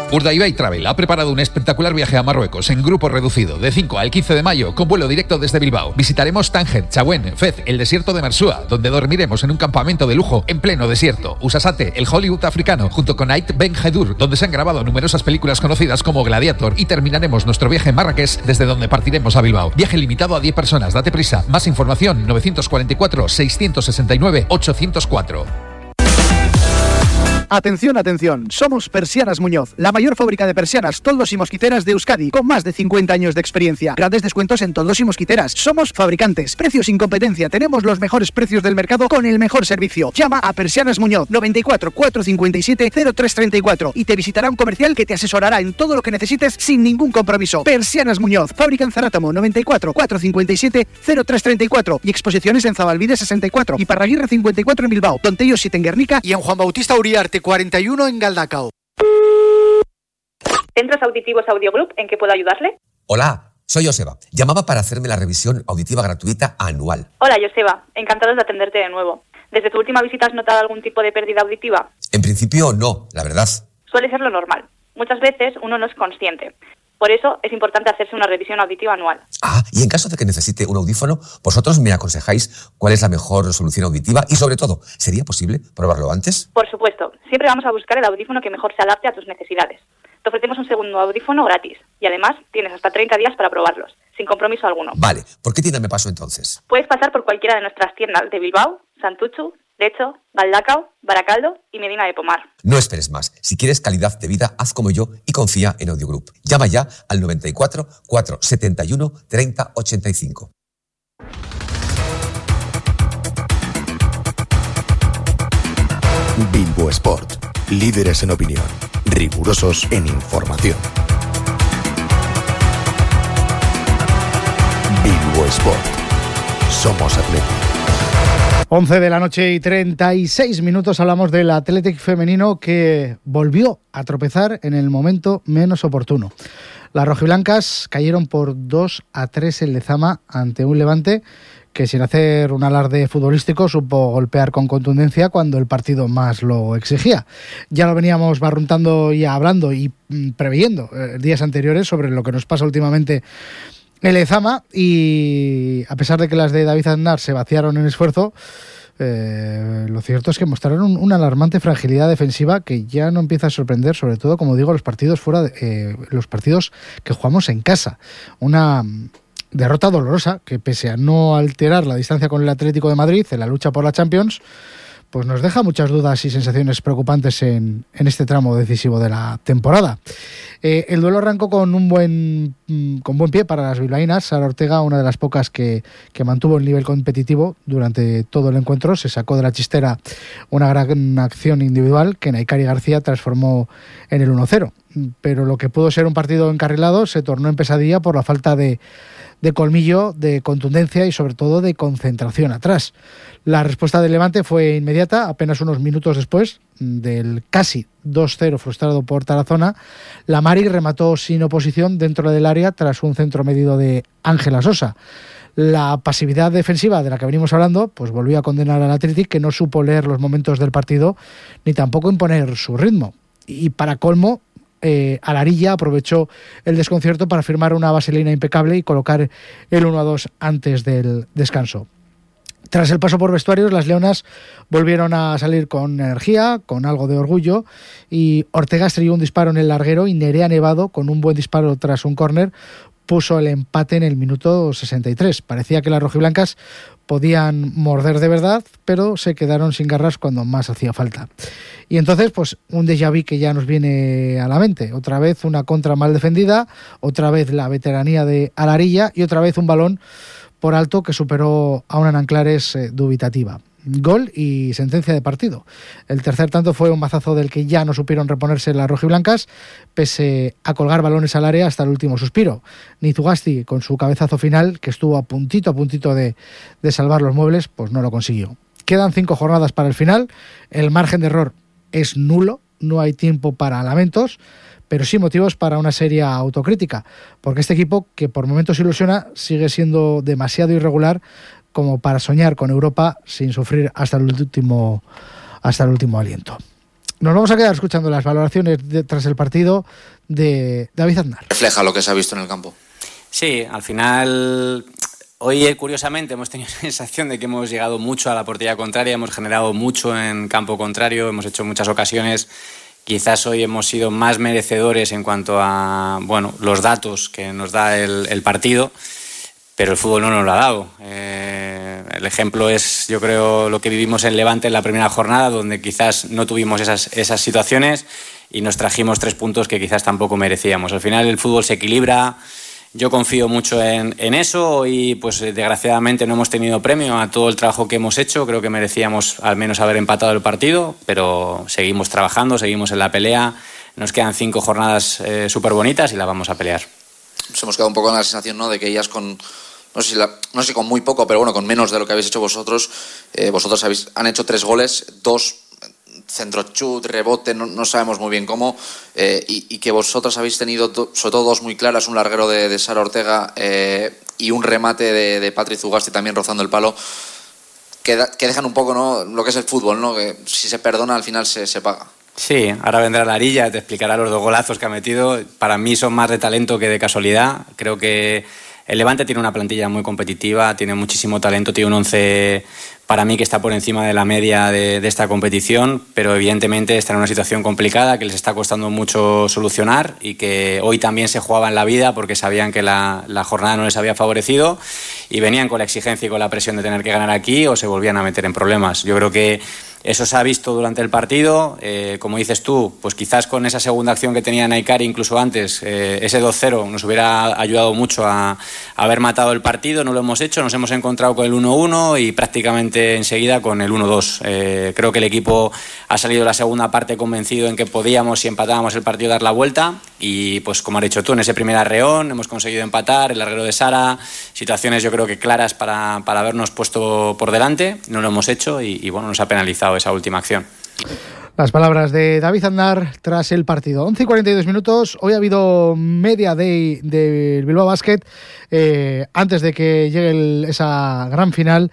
Urdaibai Travel ha preparado un espectacular viaje a Marruecos en grupo reducido de cinco al quince de mayo con vuelo directo desde Bilbao. Visitaremos Tánger, Chauen, Fez, el desierto de Mersúa, donde dormiremos en un campamento de lujo en pleno desierto. Usasate, el Hollywood africano, junto con Ait Ben Hadur, donde se han grabado numerosas películas conocidas como Gladiator, y terminaremos nuestro viaje en Marrakech, desde donde partiremos a Bilbao. Viaje limitado a diez personas, date prisa. Más información nueve cuatro cuatro, seis seis nueve, ocho cero cuatro. Atención, atención, somos Persianas Muñoz, la mayor fábrica de persianas, toldos y mosquiteras de Euskadi, con más de cincuenta años de experiencia. Grandes descuentos en toldos y mosquiteras. Somos fabricantes, precios sin competencia, tenemos los mejores precios del mercado con el mejor servicio. Llama a Persianas Muñoz, noventa y cuatro, cuatrocientos cincuenta y siete, cero tres treinta y cuatro, y te visitará un comercial que te asesorará en todo lo que necesites sin ningún compromiso. Persianas Muñoz, fábrica en Zarátamo, noventa y cuatro, cuatrocientos cincuenta y siete, cero tres treinta y cuatro, y exposiciones en Zabalbide sesenta y cuatro y Parraguirre cincuenta y cuatro en Bilbao, Tontello siete en Guernica y en Juan Bautista Uriarte cuarenta y uno en Galdacao. Centros Auditivos Audiogroup, ¿en qué puedo ayudarle? Hola, soy Joseba. Llamaba para hacerme la revisión auditiva gratuita anual. Hola, Joseba. Encantados de atenderte de nuevo. ¿Desde tu última visita has notado algún tipo de pérdida auditiva? En principio no, la verdad. Suele ser lo normal. Muchas veces uno no es consciente. Por eso es importante hacerse una revisión auditiva anual. Ah, y en caso de que necesite un audífono, vosotros me aconsejáis cuál es la mejor solución auditiva y, sobre todo, ¿sería posible probarlo antes? Por supuesto. Siempre vamos a buscar el audífono que mejor se adapte a tus necesidades. Te ofrecemos un segundo audífono gratis y además tienes hasta treinta días para probarlos, sin compromiso alguno. Vale, ¿por qué tienda me paso entonces? Puedes pasar por cualquiera de nuestras tiendas de Bilbao, Santuchu, Lecho, Galdacao, Baracaldo y Medina de Pomar. No esperes más. Si quieres calidad de vida, haz como yo y confía en Audiogroup. Llama ya al noventa y cuatro, cuatrocientos setenta y uno, treinta ochenta y cinco. Bilbo Sport. Líderes en opinión. Rigurosos en información. Bilbo Sport. Somos Athletic. once de la noche y treinta y seis minutos. Hablamos del Athletic femenino que volvió a tropezar en el momento menos oportuno. Las rojiblancas cayeron por dos a tres en Lezama ante un Levante que, sin hacer un alarde futbolístico, supo golpear con contundencia cuando el partido más lo exigía. Ya lo veníamos barruntando y hablando y mm, preveyendo eh, días anteriores sobre lo que nos pasa últimamente en Lezama, y a pesar de que las de David Aznar se vaciaron en esfuerzo, eh, lo cierto es que mostraron un, una alarmante fragilidad defensiva que ya no empieza a sorprender, sobre todo, como digo, los partidos fuera de, eh, los partidos que jugamos en casa. Una derrota dolorosa que, pese a no alterar la distancia con el Atlético de Madrid en la lucha por la Champions, pues nos deja muchas dudas y sensaciones preocupantes en, en este tramo decisivo de la temporada. Eh, el duelo arrancó con un buen con buen pie para las bilbaínas. Sara Ortega, una de las pocas que, que mantuvo el nivel competitivo durante todo el encuentro, se sacó de la chistera una gran acción individual que Naikari García transformó en el uno cero. Pero lo que pudo ser un partido encarrilado se tornó en pesadilla por la falta de, de colmillo, de contundencia y sobre todo de concentración atrás. La respuesta del Levante fue inmediata. Apenas unos minutos después del casi dos cero frustrado por Tarazona, la Mari remató sin oposición dentro del área tras un centro medido de Ángela Sosa. La pasividad defensiva de la que venimos hablando pues volvió a condenar al Athletic, que no supo leer los momentos del partido ni tampoco imponer su ritmo. Y para colmo, eh, Alarilla aprovechó el desconcierto para firmar una vaselina impecable y colocar el uno a dos antes del descanso. Tras el paso por vestuarios, las leonas volvieron a salir con energía, con algo de orgullo, y Ortega estrelló un disparo en el larguero y Nerea Nevado, con un buen disparo tras un córner, puso el empate en el minuto sesenta y tres. Parecía que las rojiblancas podían morder de verdad, pero se quedaron sin garras cuando más hacía falta. Y entonces, pues un déjà vu que ya nos viene a la mente. Otra vez una contra mal defendida, otra vez la veteranía de Alarilla y otra vez un balón por alto que superó a una Nanclares eh, dubitativa. Gol y sentencia de partido. El tercer tanto fue un mazazo del que ya no supieron reponerse las rojiblancas, pese a colgar balones al área hasta el último suspiro. Nizugasti, con su cabezazo final, que estuvo a puntito a puntito de, de salvar los muebles, pues no lo consiguió. Quedan cinco jornadas para el final. El margen de error es nulo, no hay tiempo para lamentos, pero sí motivos para una seria autocrítica, porque este equipo, que por momentos ilusiona, sigue siendo demasiado irregular como para soñar con Europa sin sufrir hasta el último, hasta el último aliento. Nos vamos a quedar escuchando las valoraciones de, tras el partido de David Aznar. Refleja lo que se ha visto en el campo. Sí, al final, hoy curiosamente hemos tenido la sensación de que hemos llegado mucho a la portería contraria, hemos generado mucho en campo contrario, hemos hecho muchas ocasiones. Quizás hoy hemos sido más merecedores en cuanto a, bueno, los datos que nos da el, el partido, pero el fútbol no nos lo ha dado. Eh, el ejemplo es, yo creo, lo que vivimos en Levante en la primera jornada, donde quizás no tuvimos esas, esas situaciones y nos trajimos tres puntos que quizás tampoco merecíamos. Al final el fútbol se equilibra, yo confío mucho en, en eso y pues desgraciadamente no hemos tenido premio a todo el trabajo que hemos hecho. Creo que merecíamos al menos haber empatado el partido, pero seguimos trabajando, seguimos en la pelea. Nos quedan cinco jornadas eh, súper bonitas y las vamos a pelear. Nos hemos quedado un poco con la sensación, ¿no?, de que ellas con... No sé, si la, no sé si con muy poco, pero bueno, con menos de lo que habéis hecho vosotros. Eh, vosotros habéis, han hecho tres goles, dos centro chut, rebote, no, no sabemos muy bien cómo, eh, y, y que vosotros habéis tenido, do, sobre todo dos muy claras, un larguero de, de Sara Ortega eh, y un remate de, de Patri Zugasti también rozando el palo, que, da, que dejan un poco, ¿no?, lo que es el fútbol, ¿no?, que si se perdona al final se, se paga. Sí, ahora vendrá la Arilla, te explicará los dos golazos que ha metido. Para mí son más de talento que de casualidad. Creo que el Levante tiene una plantilla muy competitiva, tiene muchísimo talento, tiene un once para mí que está por encima de la media de, de esta competición, pero evidentemente está en una situación complicada que les está costando mucho solucionar y que hoy también se jugaban la vida porque sabían que la, la jornada no les había favorecido y venían con la exigencia y con la presión de tener que ganar aquí o se volvían a meter en problemas. Yo creo que eso se ha visto durante el partido, eh, como dices tú, pues quizás con esa segunda acción que tenía Naikari incluso antes, eh, ese dos cero nos hubiera ayudado mucho a, a haber matado el partido, no lo hemos hecho, nos hemos encontrado con el uno uno y prácticamente enseguida con el uno dos. Eh, creo que el equipo ha salido la segunda parte convencido en que podíamos, si empatábamos el partido, dar la vuelta y pues como has dicho tú, en ese primer arreón hemos conseguido empatar, el larguero de Sara, situaciones yo creo que claras para, para habernos puesto por delante, no lo hemos hecho y, y bueno, nos ha penalizado esa última acción. Las palabras de David Aznar tras el partido. once y cuarenta y dos minutos. Hoy ha habido media day del Bilbao Basket eh, antes de que llegue el, esa gran final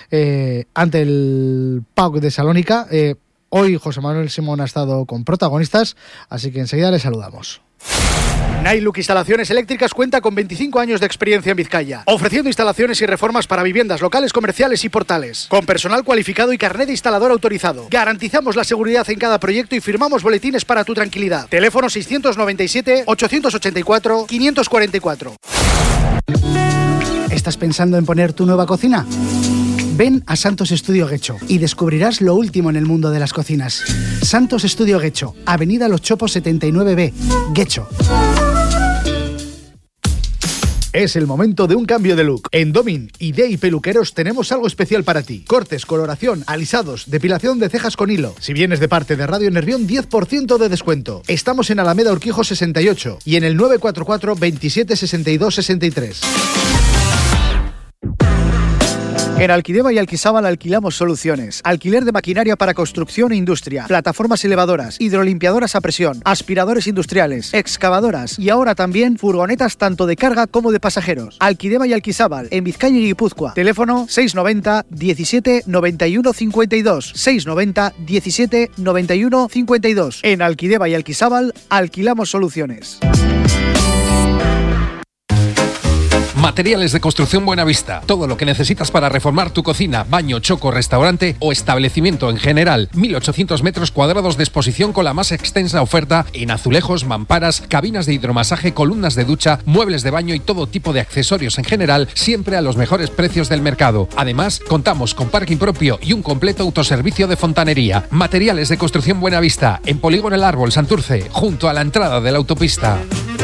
eh, ante el P A O K de Salónica. Eh, hoy José Manuel Simón ha estado con protagonistas, así que enseguida le saludamos. Nailuk Instalaciones Eléctricas cuenta con veinticinco años de experiencia en Vizcaya, ofreciendo instalaciones y reformas para viviendas, locales, comerciales y portales. Con personal cualificado y carnet de instalador autorizado. Garantizamos la seguridad en cada proyecto y firmamos boletines para tu tranquilidad. Teléfono seiscientos noventa y siete, ochocientos ochenta y cuatro, quinientos cuarenta y cuatro. ¿Estás pensando en poner tu nueva cocina? Ven a Santos Estudio Guecho y descubrirás lo último en el mundo de las cocinas. Santos Estudio Guecho, Avenida Los Chopos setenta y nueve B, Guecho. Es el momento de un cambio de look. En Domin y Day Peluqueros tenemos algo especial para ti. Cortes, coloración, alisados, depilación de cejas con hilo. Si vienes de parte de Radio Nervión, diez por ciento de descuento. Estamos en Alameda Urquijo sesenta y ocho y en el nueve cuatro cuatro, veintisiete, sesenta y dos, sesenta y tres. En Alquideva y Alquisábal alquilamos soluciones. Alquiler de maquinaria para construcción e industria, plataformas elevadoras, hidrolimpiadoras a presión, aspiradores industriales, excavadoras y ahora también furgonetas tanto de carga como de pasajeros. Alquideva y Alquisábal, en Vizcaya y Guipúzcoa. Teléfono seiscientos noventa, diecisiete, noventa y uno, cincuenta y dos. seiscientos noventa, diecisiete, noventa y uno, cincuenta y dos. En Alquideva y Alquisábal alquilamos soluciones. Materiales de Construcción Buenavista. Todo lo que necesitas para reformar tu cocina, baño, choco, restaurante o establecimiento en general. mil ochocientos metros cuadrados de exposición con la más extensa oferta en azulejos, mamparas, cabinas de hidromasaje, columnas de ducha, muebles de baño y todo tipo de accesorios en general, siempre a los mejores precios del mercado. Además, contamos con parking propio y un completo autoservicio de fontanería. Materiales de Construcción Buenavista, en Polígono El Árbol, Santurce, junto a la entrada de la autopista.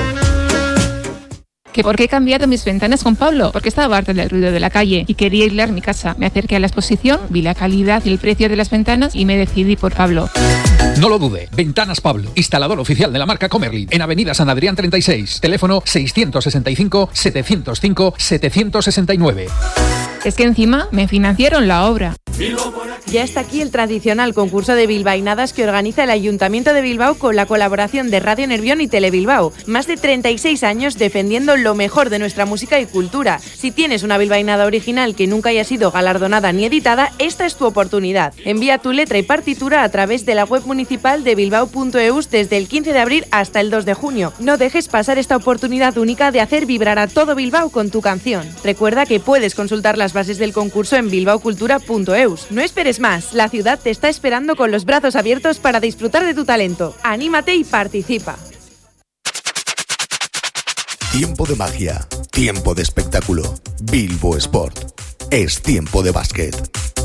¿Que por qué he cambiado mis ventanas con Pablo? Porque estaba harta del ruido de la calle y quería aislar mi casa. Me acerqué a la exposición, vi la calidad y el precio de las ventanas y me decidí por Pablo. No lo dude, Ventanas Pablo, instalador oficial de la marca Comerlin, en Avenida San Adrián treinta y seis, teléfono seiscientos sesenta y cinco, setecientos cinco, setecientos sesenta y nueve. Es que encima me financiaron la obra. Ya está aquí el tradicional concurso de bilbainadas que organiza el Ayuntamiento de Bilbao con la colaboración de Radio Nervión y Telebilbao. Más de treinta y seis años defendiendo lo mejor de nuestra música y cultura. Si tienes una bilbainada original que nunca haya sido galardonada ni editada, esta es tu oportunidad. Envía tu letra y partitura a través de la web municipal de bilbao punto e u desde el quince de abril hasta el dos de junio. No dejes pasar esta oportunidad única de hacer vibrar a todo Bilbao con tu canción. Recuerda que puedes consultar las bases del concurso en bilbao cultura punto e u. No esperes más, la ciudad te está esperando con los brazos abiertos para disfrutar de tu talento. Anímate y participa. Tiempo de magia, tiempo de espectáculo. Bilbo Sport. Es tiempo de básquet.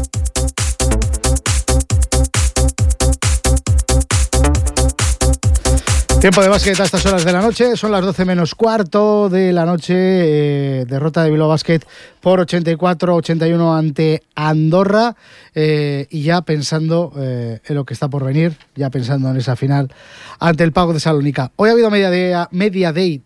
Tiempo de básquet a estas horas de la noche, son las doce menos cuarto de la noche, eh, derrota de Bilbao Basket por ochenta y cuatro a ochenta y uno ante Andorra, eh, y ya pensando eh, en lo que está por venir, ya pensando en esa final ante el PAOK de Salónica. Hoy ha habido media day, media day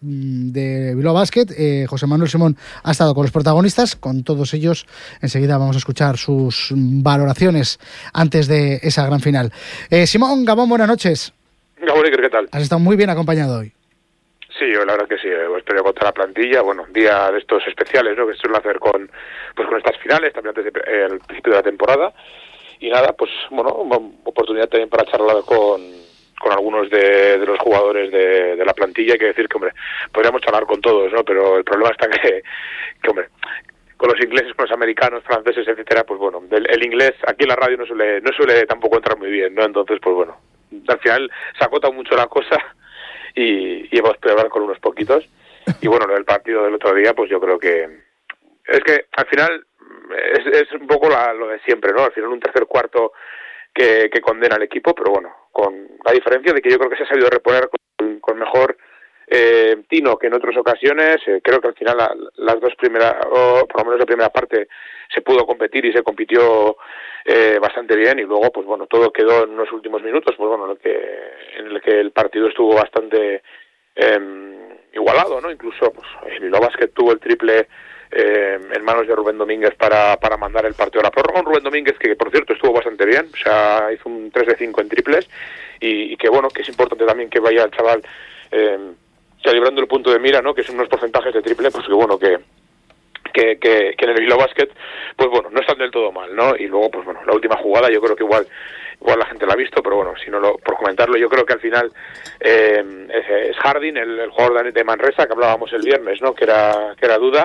de Bilbao Basket, eh, José Manuel Simón ha estado con los protagonistas, con todos ellos, enseguida vamos a escuchar sus valoraciones antes de esa gran final. Eh, Simón, Gabón, buenas noches. Gabón, ¿qué tal? Has estado muy bien acompañado hoy. Sí, la verdad que sí, hemos peleado contra la plantilla, bueno, un día de estos especiales, ¿no?, que se suelen hacer con, pues con estas finales, también antes del principio de la temporada, y nada, pues bueno, una oportunidad también para charlar con, con algunos de, de los jugadores de, de la plantilla. Hay que decir que, hombre, podríamos charlar con todos, ¿no?, pero el problema está que, que hombre, con los ingleses, con los americanos, franceses, etcétera, pues bueno, el, el inglés aquí en la radio no suele, no suele tampoco entrar muy bien, ¿no?, entonces, pues bueno, al final se acota mucho la cosa y, y hemos podido hablar con unos poquitos. Y bueno, el partido del otro día, pues yo creo que es que al final es, es un poco la, lo de siempre, ¿no? Al final un tercer cuarto que, que condena al equipo, pero bueno, con la diferencia de que yo creo que se ha sabido reponer con, con mejor eh, tino que en otras ocasiones. Eh, creo que al final la, las dos primeras, o por lo menos la primera parte, se pudo competir y se compitió eh, bastante bien, y luego pues bueno, todo quedó en unos últimos minutos, pues bueno, en el que, en el, que el partido estuvo bastante eh, igualado, ¿no? Incluso pues el Bilbao Basket tuvo el triple eh, en manos de Rubén Domínguez para, para mandar el partido a la prórroga. Un Rubén Domínguez que por cierto estuvo bastante bien, o sea, hizo un tres de cinco en triples, y, y que bueno, que es importante también que vaya el chaval eh, calibrando el punto de mira, ¿no?, que son unos porcentajes de triple, pues que bueno, que Que, que, que en el Bilbao Basket, pues bueno, no están del todo mal, ¿no? Y luego, pues bueno, la última jugada, yo creo que igual igual la gente la ha visto, pero bueno, si no lo, por comentarlo, yo creo que al final eh, es, es Harding, el, el jugador de Manresa, que hablábamos el viernes, ¿no?, que era que era duda,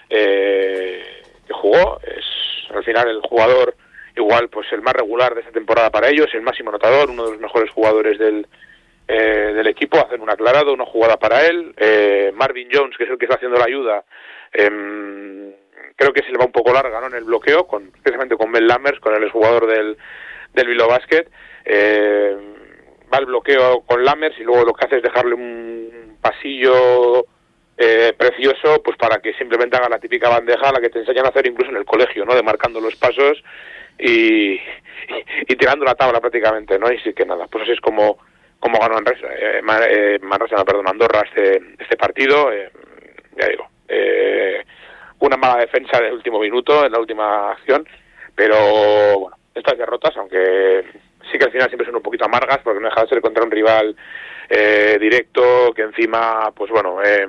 eh, que jugó, es al final el jugador igual, pues el más regular de esta temporada para ellos, el máximo anotador, uno de los mejores jugadores del eh, del equipo, hacen un aclarado, una jugada para él, eh, Marvin Jones, que es el que está haciendo la ayuda, Eh, creo que se le va un poco larga, ¿no?, en el bloqueo, con, precisamente con Ben Lammers, con el exjugador del, del Bilbao Basket. Eh, va el bloqueo con Lammers y luego lo que hace es dejarle un pasillo eh, precioso, pues para que simplemente haga la típica bandeja, la que te enseñan a hacer incluso en el colegio, ¿no?, de marcando los pasos y, y, y tirando la tabla prácticamente, ¿no? Y sí que nada, pues así es como, como ganó Manresa, eh, eh, Manresa, no, perdón, Andorra este, este partido. Eh, ya digo, Eh, una mala defensa en el último minuto, en la última acción, pero bueno, estas derrotas, aunque sí que al final siempre son un poquito amargas, porque no deja de ser contra un rival eh, directo, que encima, pues bueno, eh,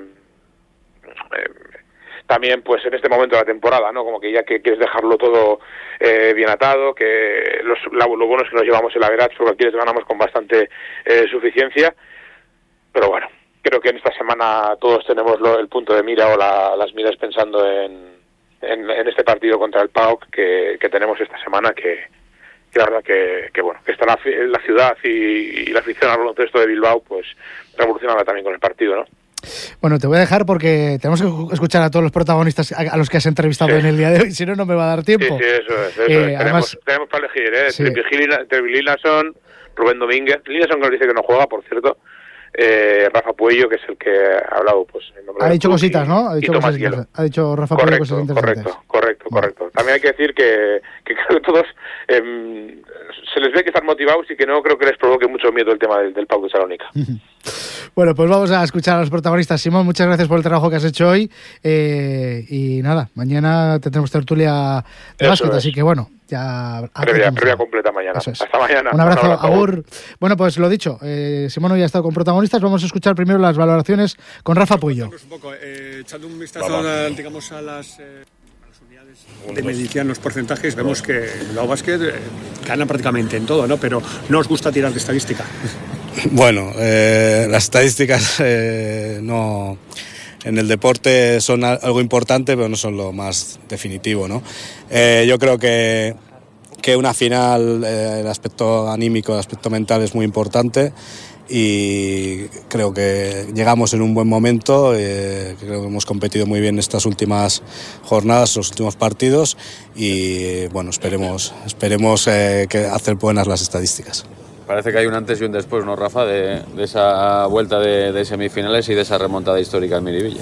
eh, también pues en este momento de la temporada, ¿no?, como que ya que quieres dejarlo todo eh, bien atado, que los, la, lo bueno es que nos llevamos el average, porque aquí les ganamos con bastante eh, suficiencia, pero bueno, creo que en esta semana todos tenemos lo, el punto de mira o la, las miras pensando en, en, en este partido contra el PAOK que, que tenemos esta semana, que, que la verdad que, que bueno, que está la, la ciudad y, y la afición al baloncesto de Bilbao, pues revolucionada también con el partido, ¿no? Bueno, te voy a dejar porque tenemos que escuchar a todos los protagonistas a, a los que has entrevistado sí. en el día de hoy, si no, no me va a dar tiempo. Sí, sí, eso es. Eso eh, es. Tenemos, además, tenemos para elegir, ¿eh? Sí. Terry Linason, Rubén Domínguez. Linason que nos dice que no juega, por cierto. Eh, Rafa Puello, que es el que ha hablado, pues en nombre ha de dicho club, cositas, y, ¿no? Ha dicho, cosas ha dicho Rafa Puello cosas interesantes. Correcto, correcto, correcto. También hay que decir que, que creo que todos eh, se les ve que están motivados y que no creo que les provoque mucho miedo el tema del, del PAOK de Salónica. Bueno, pues vamos a escuchar a los protagonistas. Simón, muchas gracias por el trabajo que has hecho hoy. Eh, y nada, mañana tendremos tertulia de básquet, así que bueno, ya... Previa, previa completa mañana. Es. Hasta mañana. Un abrazo, Un abrazo. Agur. Bueno, pues lo dicho, eh, Simón hoy ha estado con protagonistas. Vamos a escuchar primero las valoraciones con Rafa Puello. Un poco, eh, echando un vistazo a, digamos, a las... Eh... de medición, los porcentajes, vemos que el Bilbao Basket eh, gana prácticamente en todo, ¿no? Pero no os gusta tirar de estadística. Bueno, eh, las estadísticas eh, no, en el deporte son algo importante, pero no son lo más definitivo, ¿no? Eh, yo creo que, que una final, eh, el aspecto anímico, el aspecto mental es muy importante. Y creo que llegamos en un buen momento, eh, creo que hemos competido muy bien estas últimas jornadas, los últimos partidos y bueno, esperemos, esperemos eh, que hacer buenas las estadísticas. Parece que hay un antes y un después, ¿no, Rafa? De, de esa vuelta de, de semifinales y de esa remontada histórica en Miribilla.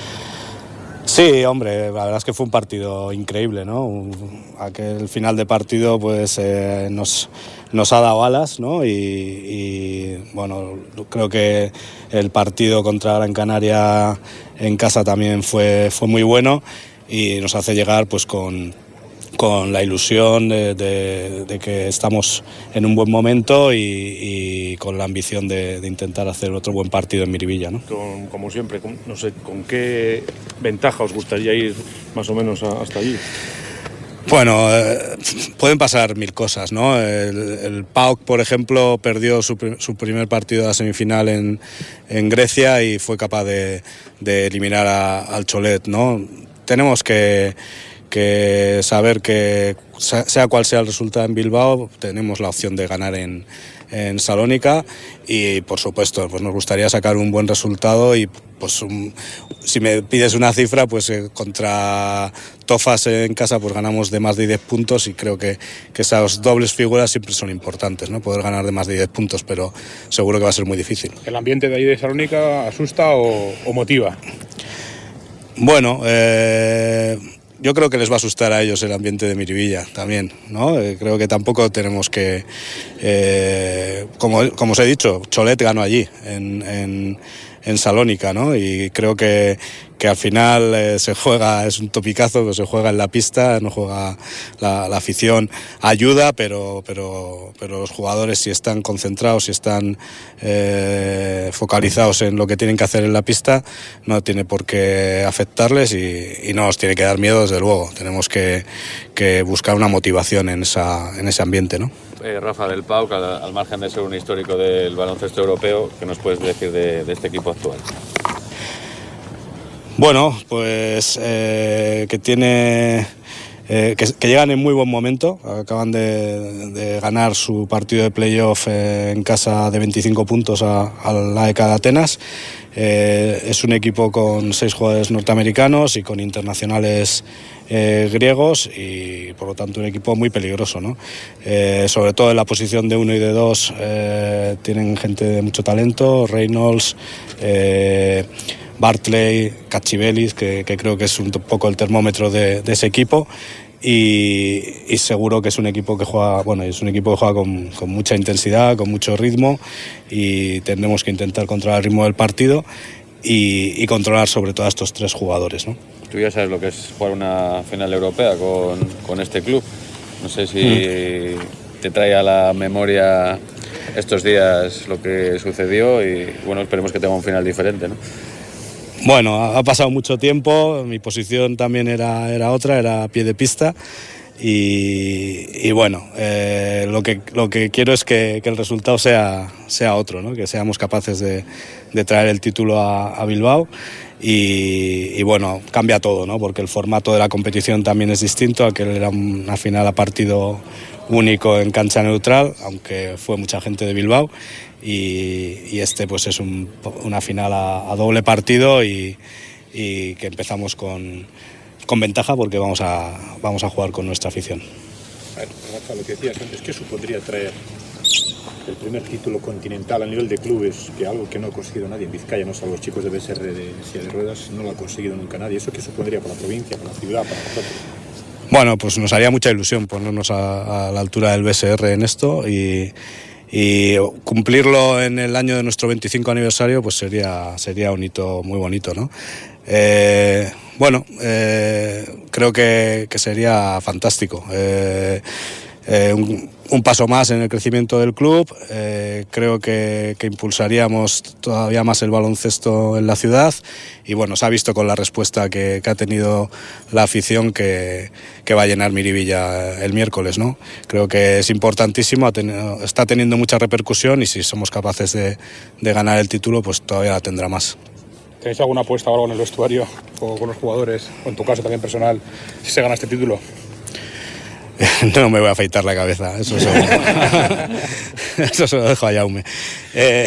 Sí, hombre, la verdad es que fue un partido increíble, ¿no? Un, aquel final de partido pues eh, nos, nos ha dado alas, ¿no? Y, y bueno, creo que el partido contra Gran Canaria en casa también fue, fue muy bueno y nos hace llegar pues con, con la ilusión de, de, de que estamos en un buen momento y, y con la ambición de, de intentar hacer otro buen partido en Miribilla, ¿no? Con, como siempre, con, no sé, ¿con qué ventaja os gustaría ir más o menos a, hasta allí? Bueno, eh, pueden pasar mil cosas, ¿no? El, el P A O K, por ejemplo, perdió su, su primer partido de la semifinal en, en Grecia y fue capaz de, de eliminar a, al Cholet, ¿no? Tenemos que... que saber que sea cual sea el resultado en Bilbao, tenemos la opción de ganar en, en Salónica y por supuesto pues nos gustaría sacar un buen resultado y pues un, si me pides una cifra pues eh, contra Tofas en casa pues ganamos de más de diez puntos y creo que, que esas dobles figuras siempre son importantes, ¿no? Poder ganar de más de diez puntos, pero seguro que va a ser muy difícil. ¿El ambiente de ahí de Salónica asusta o, o motiva? Bueno, eh... yo creo que les va a asustar a ellos el ambiente de Miribilla también, ¿no? Eh, creo que tampoco tenemos que... Eh, como, como os he dicho, Cholet ganó allí, en, en, en Salónica, ¿no? Y creo que, que al final eh, se juega, es un topicazo, pero se juega en la pista, no juega la, la afición, ayuda, pero, pero, pero los jugadores si están concentrados, si están eh, focalizados en lo que tienen que hacer en la pista, no tiene por qué afectarles y, y no nos tiene que dar miedo, desde luego. Tenemos que, que buscar una motivación en, esa, en ese ambiente, ¿no? Eh, Rafa, del P A O K, al, al margen de ser un histórico del baloncesto europeo, ¿qué nos puedes decir de, de este equipo actual? Bueno, pues eh, que tiene eh, que, que llegan en muy buen momento. Acaban de, de ganar su partido de playoff eh, en casa de veinticinco puntos a, a la E C A de Atenas. Eh, es un equipo con seis jugadores norteamericanos y con internacionales eh, griegos y por lo tanto un equipo muy peligroso, ¿no? Eh, sobre todo en la posición de uno y de dos eh, tienen gente de mucho talento, Reynolds, eh, Bartley, Cachivelis, que, que creo que es un poco el termómetro de, de ese equipo y, y seguro que es un equipo que juega, bueno, es un equipo que juega con, con mucha intensidad, con mucho ritmo y tendremos que intentar controlar el ritmo del partido y, y controlar sobre todo a estos tres jugadores, ¿no? Tú ya sabes lo que es jugar una final europea con, con este club. No sé si mm. te trae a la memoria estos días lo que sucedió y bueno, esperemos que tenga un final diferente, ¿no? Bueno, ha pasado mucho tiempo, mi posición también era, era otra, era pie de pista y, y bueno, eh, lo, que, lo que quiero es que, que el resultado sea, sea otro, ¿no? Que seamos capaces de, de traer el título a, a Bilbao y, y bueno, cambia todo, ¿no? Porque el formato de la competición también es distinto, aquel era una final a partido único en cancha neutral, aunque fue mucha gente de Bilbao. Y, y este pues es un, una final a, a doble partido y, y que empezamos con, con ventaja porque vamos a, vamos a jugar con nuestra afición. A ver, Rafa, lo que decías antes, ¿qué supondría traer el primer título continental a nivel de clubes, que algo que no ha conseguido nadie en Vizcaya, no solo los chicos de B S R de silla de ruedas, no lo ha conseguido nunca nadie? ¿Eso qué supondría para la provincia, para la ciudad, para nosotros? Bueno, pues nos haría mucha ilusión ponernos a, a la altura del B S R en esto y y cumplirlo en el año de nuestro veinticinco aniversario pues sería, sería un hito muy bonito, ¿no? Eh, bueno, eh, creo que, que sería fantástico. Eh, eh, un, un paso más en el crecimiento del club. Eh, creo que, que impulsaríamos todavía más el baloncesto en la ciudad y bueno, se ha visto con la respuesta que, que ha tenido la afición que, que va a llenar Miribilla el miércoles, ¿no? Creo que es importantísimo, ha tenido, está teniendo mucha repercusión y si somos capaces de, de ganar el título pues todavía la tendrá más. ¿Tenéis alguna apuesta o algo en el vestuario o con los jugadores, o en tu caso también personal, si se gana este título? No me voy a afeitar la cabeza, eso se lo, eso se lo dejo a Jaume. Eh,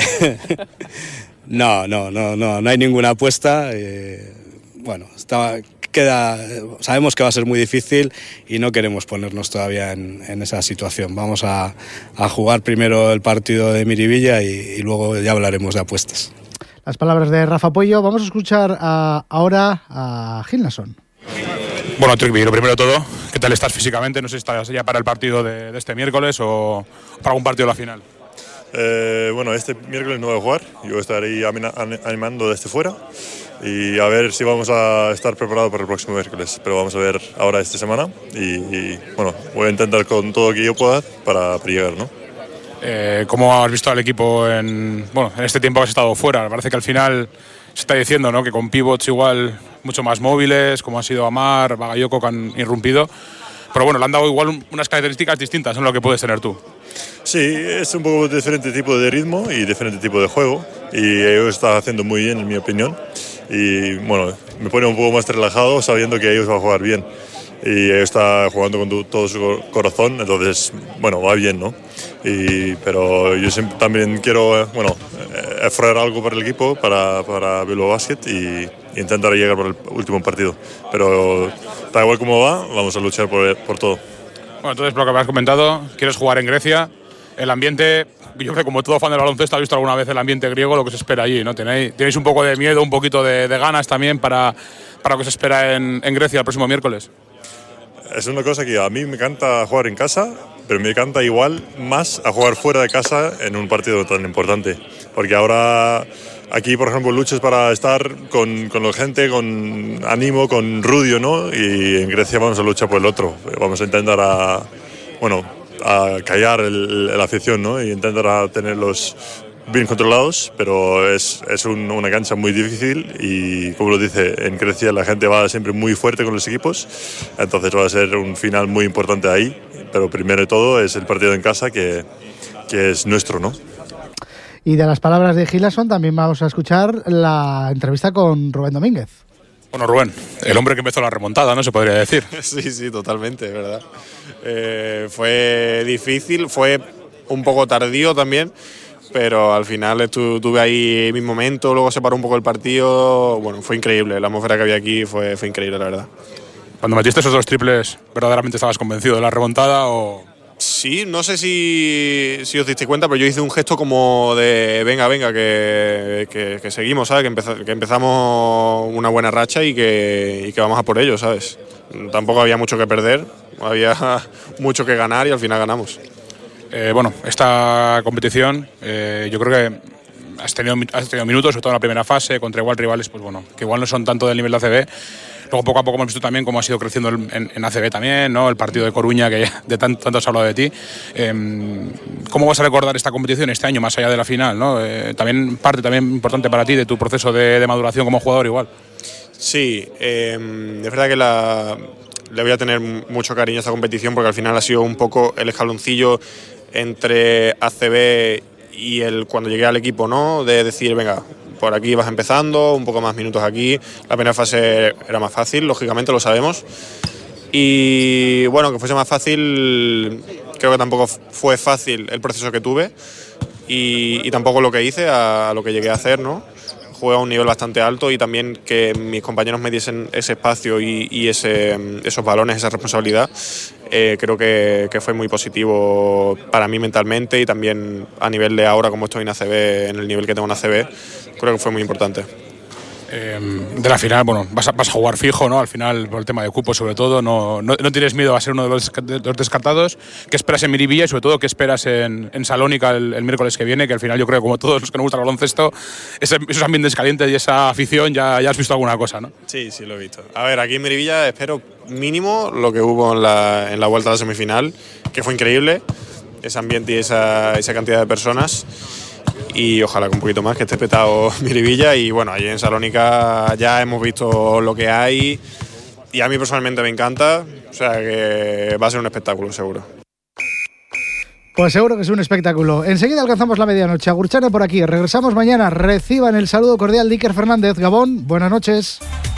no, no, no, no, no hay ninguna apuesta. Eh, bueno, está, queda, sabemos que va a ser muy difícil y no queremos ponernos todavía en, en esa situación. Vamos a, a jugar primero el partido de Miribilla y, y luego ya hablaremos de apuestas. Las palabras de Rafa Puello. Vamos a escuchar a, ahora a Gil Nason. Bueno, Trigby, lo primero de todo, ¿qué tal estás físicamente? No sé si estás ya para el partido de, de este miércoles o para algún partido de la final. Eh, bueno, este miércoles no voy a jugar, yo estaré animando desde fuera y a ver si vamos a estar preparados para el próximo miércoles, pero vamos a ver ahora esta semana y, y bueno, voy a intentar con todo lo que yo pueda para, para llegar, ¿no? Eh, ¿Cómo has visto al equipo en, bueno, en este tiempo que has estado fuera? Parece que al final se está diciendo, ¿no?, que con pivots igual mucho más móviles, como han sido Amar, Bagayoko, que han irrumpido. Pero bueno, le han dado igual unas características distintas en lo que puedes tener tú. Sí, es un poco diferente tipo de ritmo y diferente tipo de juego. Y ellos están haciendo muy bien, en mi opinión. Y bueno, me pone un poco más relajado sabiendo que ellos van a jugar bien. Y ellos están jugando con todo su corazón, entonces, bueno, va bien, ¿no? Y, pero yo siempre, también quiero, bueno, ofrecer algo para el equipo, para, para Bilbao Basket y intentar llegar por el último partido. Pero da igual cómo va, vamos a luchar por, por todo. Bueno, entonces, por lo que me has comentado, quieres jugar en Grecia, el ambiente, yo creo que como todo fan del baloncesto ha visto alguna vez el ambiente griego, lo que se espera allí, ¿no? Tenéis, tenéis un poco de miedo, un poquito de, de ganas también para, para lo que se espera en, en Grecia el próximo miércoles. Es una cosa que a mí me encanta jugar en casa, pero me encanta igual más a jugar fuera de casa en un partido tan importante. Porque ahora aquí, por ejemplo, luchas para estar con, con la gente, con ánimo, con Rudio, ¿no? Y en Grecia vamos a luchar por el otro. Vamos a intentar a, bueno, a callar el, el, la afición, ¿no? Y intentar a tenerlos bien controlados, pero es, es un, una cancha muy difícil y, como lo dice, en Grecia la gente va siempre muy fuerte con los equipos, entonces va a ser un final muy importante ahí, pero primero de todo es el partido en casa que, que es nuestro, ¿no? Y de las palabras de Gilason también vamos a escuchar la entrevista con Rubén Domínguez. Bueno, Rubén, el hombre que empezó la remontada, ¿no? Se podría decir. Sí, sí, totalmente, ¿verdad? Eh, fue difícil, fue un poco tardío también, pero al final estuve, tuve ahí mi momento, luego se paró un poco el partido, bueno, fue increíble, la atmósfera que había aquí fue, fue increíble, la verdad. Cuando metiste esos dos triples, ¿verdaderamente estabas convencido de la remontada o...? Sí, no sé si, si os diste cuenta, pero yo hice un gesto como de venga, venga, que, que, que seguimos, ¿sabes? Que, empeza, que empezamos una buena racha y que, y que vamos a por ello, ¿sabes? Tampoco había mucho que perder, había mucho que ganar y al final ganamos. Eh, bueno, esta competición, eh, yo creo que has tenido, has tenido minutos, sobre todo en la primera fase, contra igual rivales, pues bueno, que igual no son tanto del nivel de A C B. Luego poco a poco hemos visto también cómo ha sido creciendo en, en A C B también, ¿no? El partido de Coruña, que ya de tanto, tanto has hablado de ti. Eh, ¿Cómo vas a recordar esta competición este año, más allá de la final, ¿no? Eh, también parte también importante para ti de tu proceso de, de maduración como jugador igual. Sí, eh, es verdad que la, le voy a tener mucho cariño a esta competición porque al final ha sido un poco el escaloncillo entre A C B y el cuando llegué al equipo, ¿no? De decir, venga, por aquí vas empezando, un poco más minutos aquí. La primera fase era más fácil, lógicamente lo sabemos. Y bueno, que fuese más fácil, creo que tampoco fue fácil el proceso que tuve y, y tampoco lo que hice a, a lo que llegué a hacer, ¿no? Jugué a un nivel bastante alto y también que mis compañeros me diesen ese espacio y, y ese, esos balones, esa responsabilidad, eh, creo que, que fue muy positivo para mí mentalmente y también a nivel de ahora, como estoy en A C B, en el nivel que tengo en A C B, creo que fue muy importante. eh, de la final, bueno, vas a, vas a jugar fijo, ¿no? Al final, por el tema de cupo sobre todo, no, no, no tienes miedo a ser uno de los, de los descartados. ¿Qué esperas en Miribilla y sobre todo qué esperas en, en Salónica el, el miércoles que viene? Que al final yo creo que como todos los que nos gusta el baloncesto, ese, esos ambientes calientes y esa afición, ya, ya has visto alguna cosa, ¿no? Sí, sí, lo he visto. A ver, aquí en Miribilla espero mínimo lo que hubo en la, en la vuelta a la semifinal, que fue increíble, ese ambiente y esa, esa cantidad de personas. Y ojalá con un poquito más, que esté petado Miribilla. Y bueno, allí en Salónica ya hemos visto lo que hay y a mí personalmente me encanta, o sea que va a ser un espectáculo seguro. Pues seguro que es un espectáculo. Enseguida alcanzamos la medianoche. Agurchane por aquí. Regresamos mañana. Reciban el saludo cordial de Iker Fernández. Gabón, buenas noches.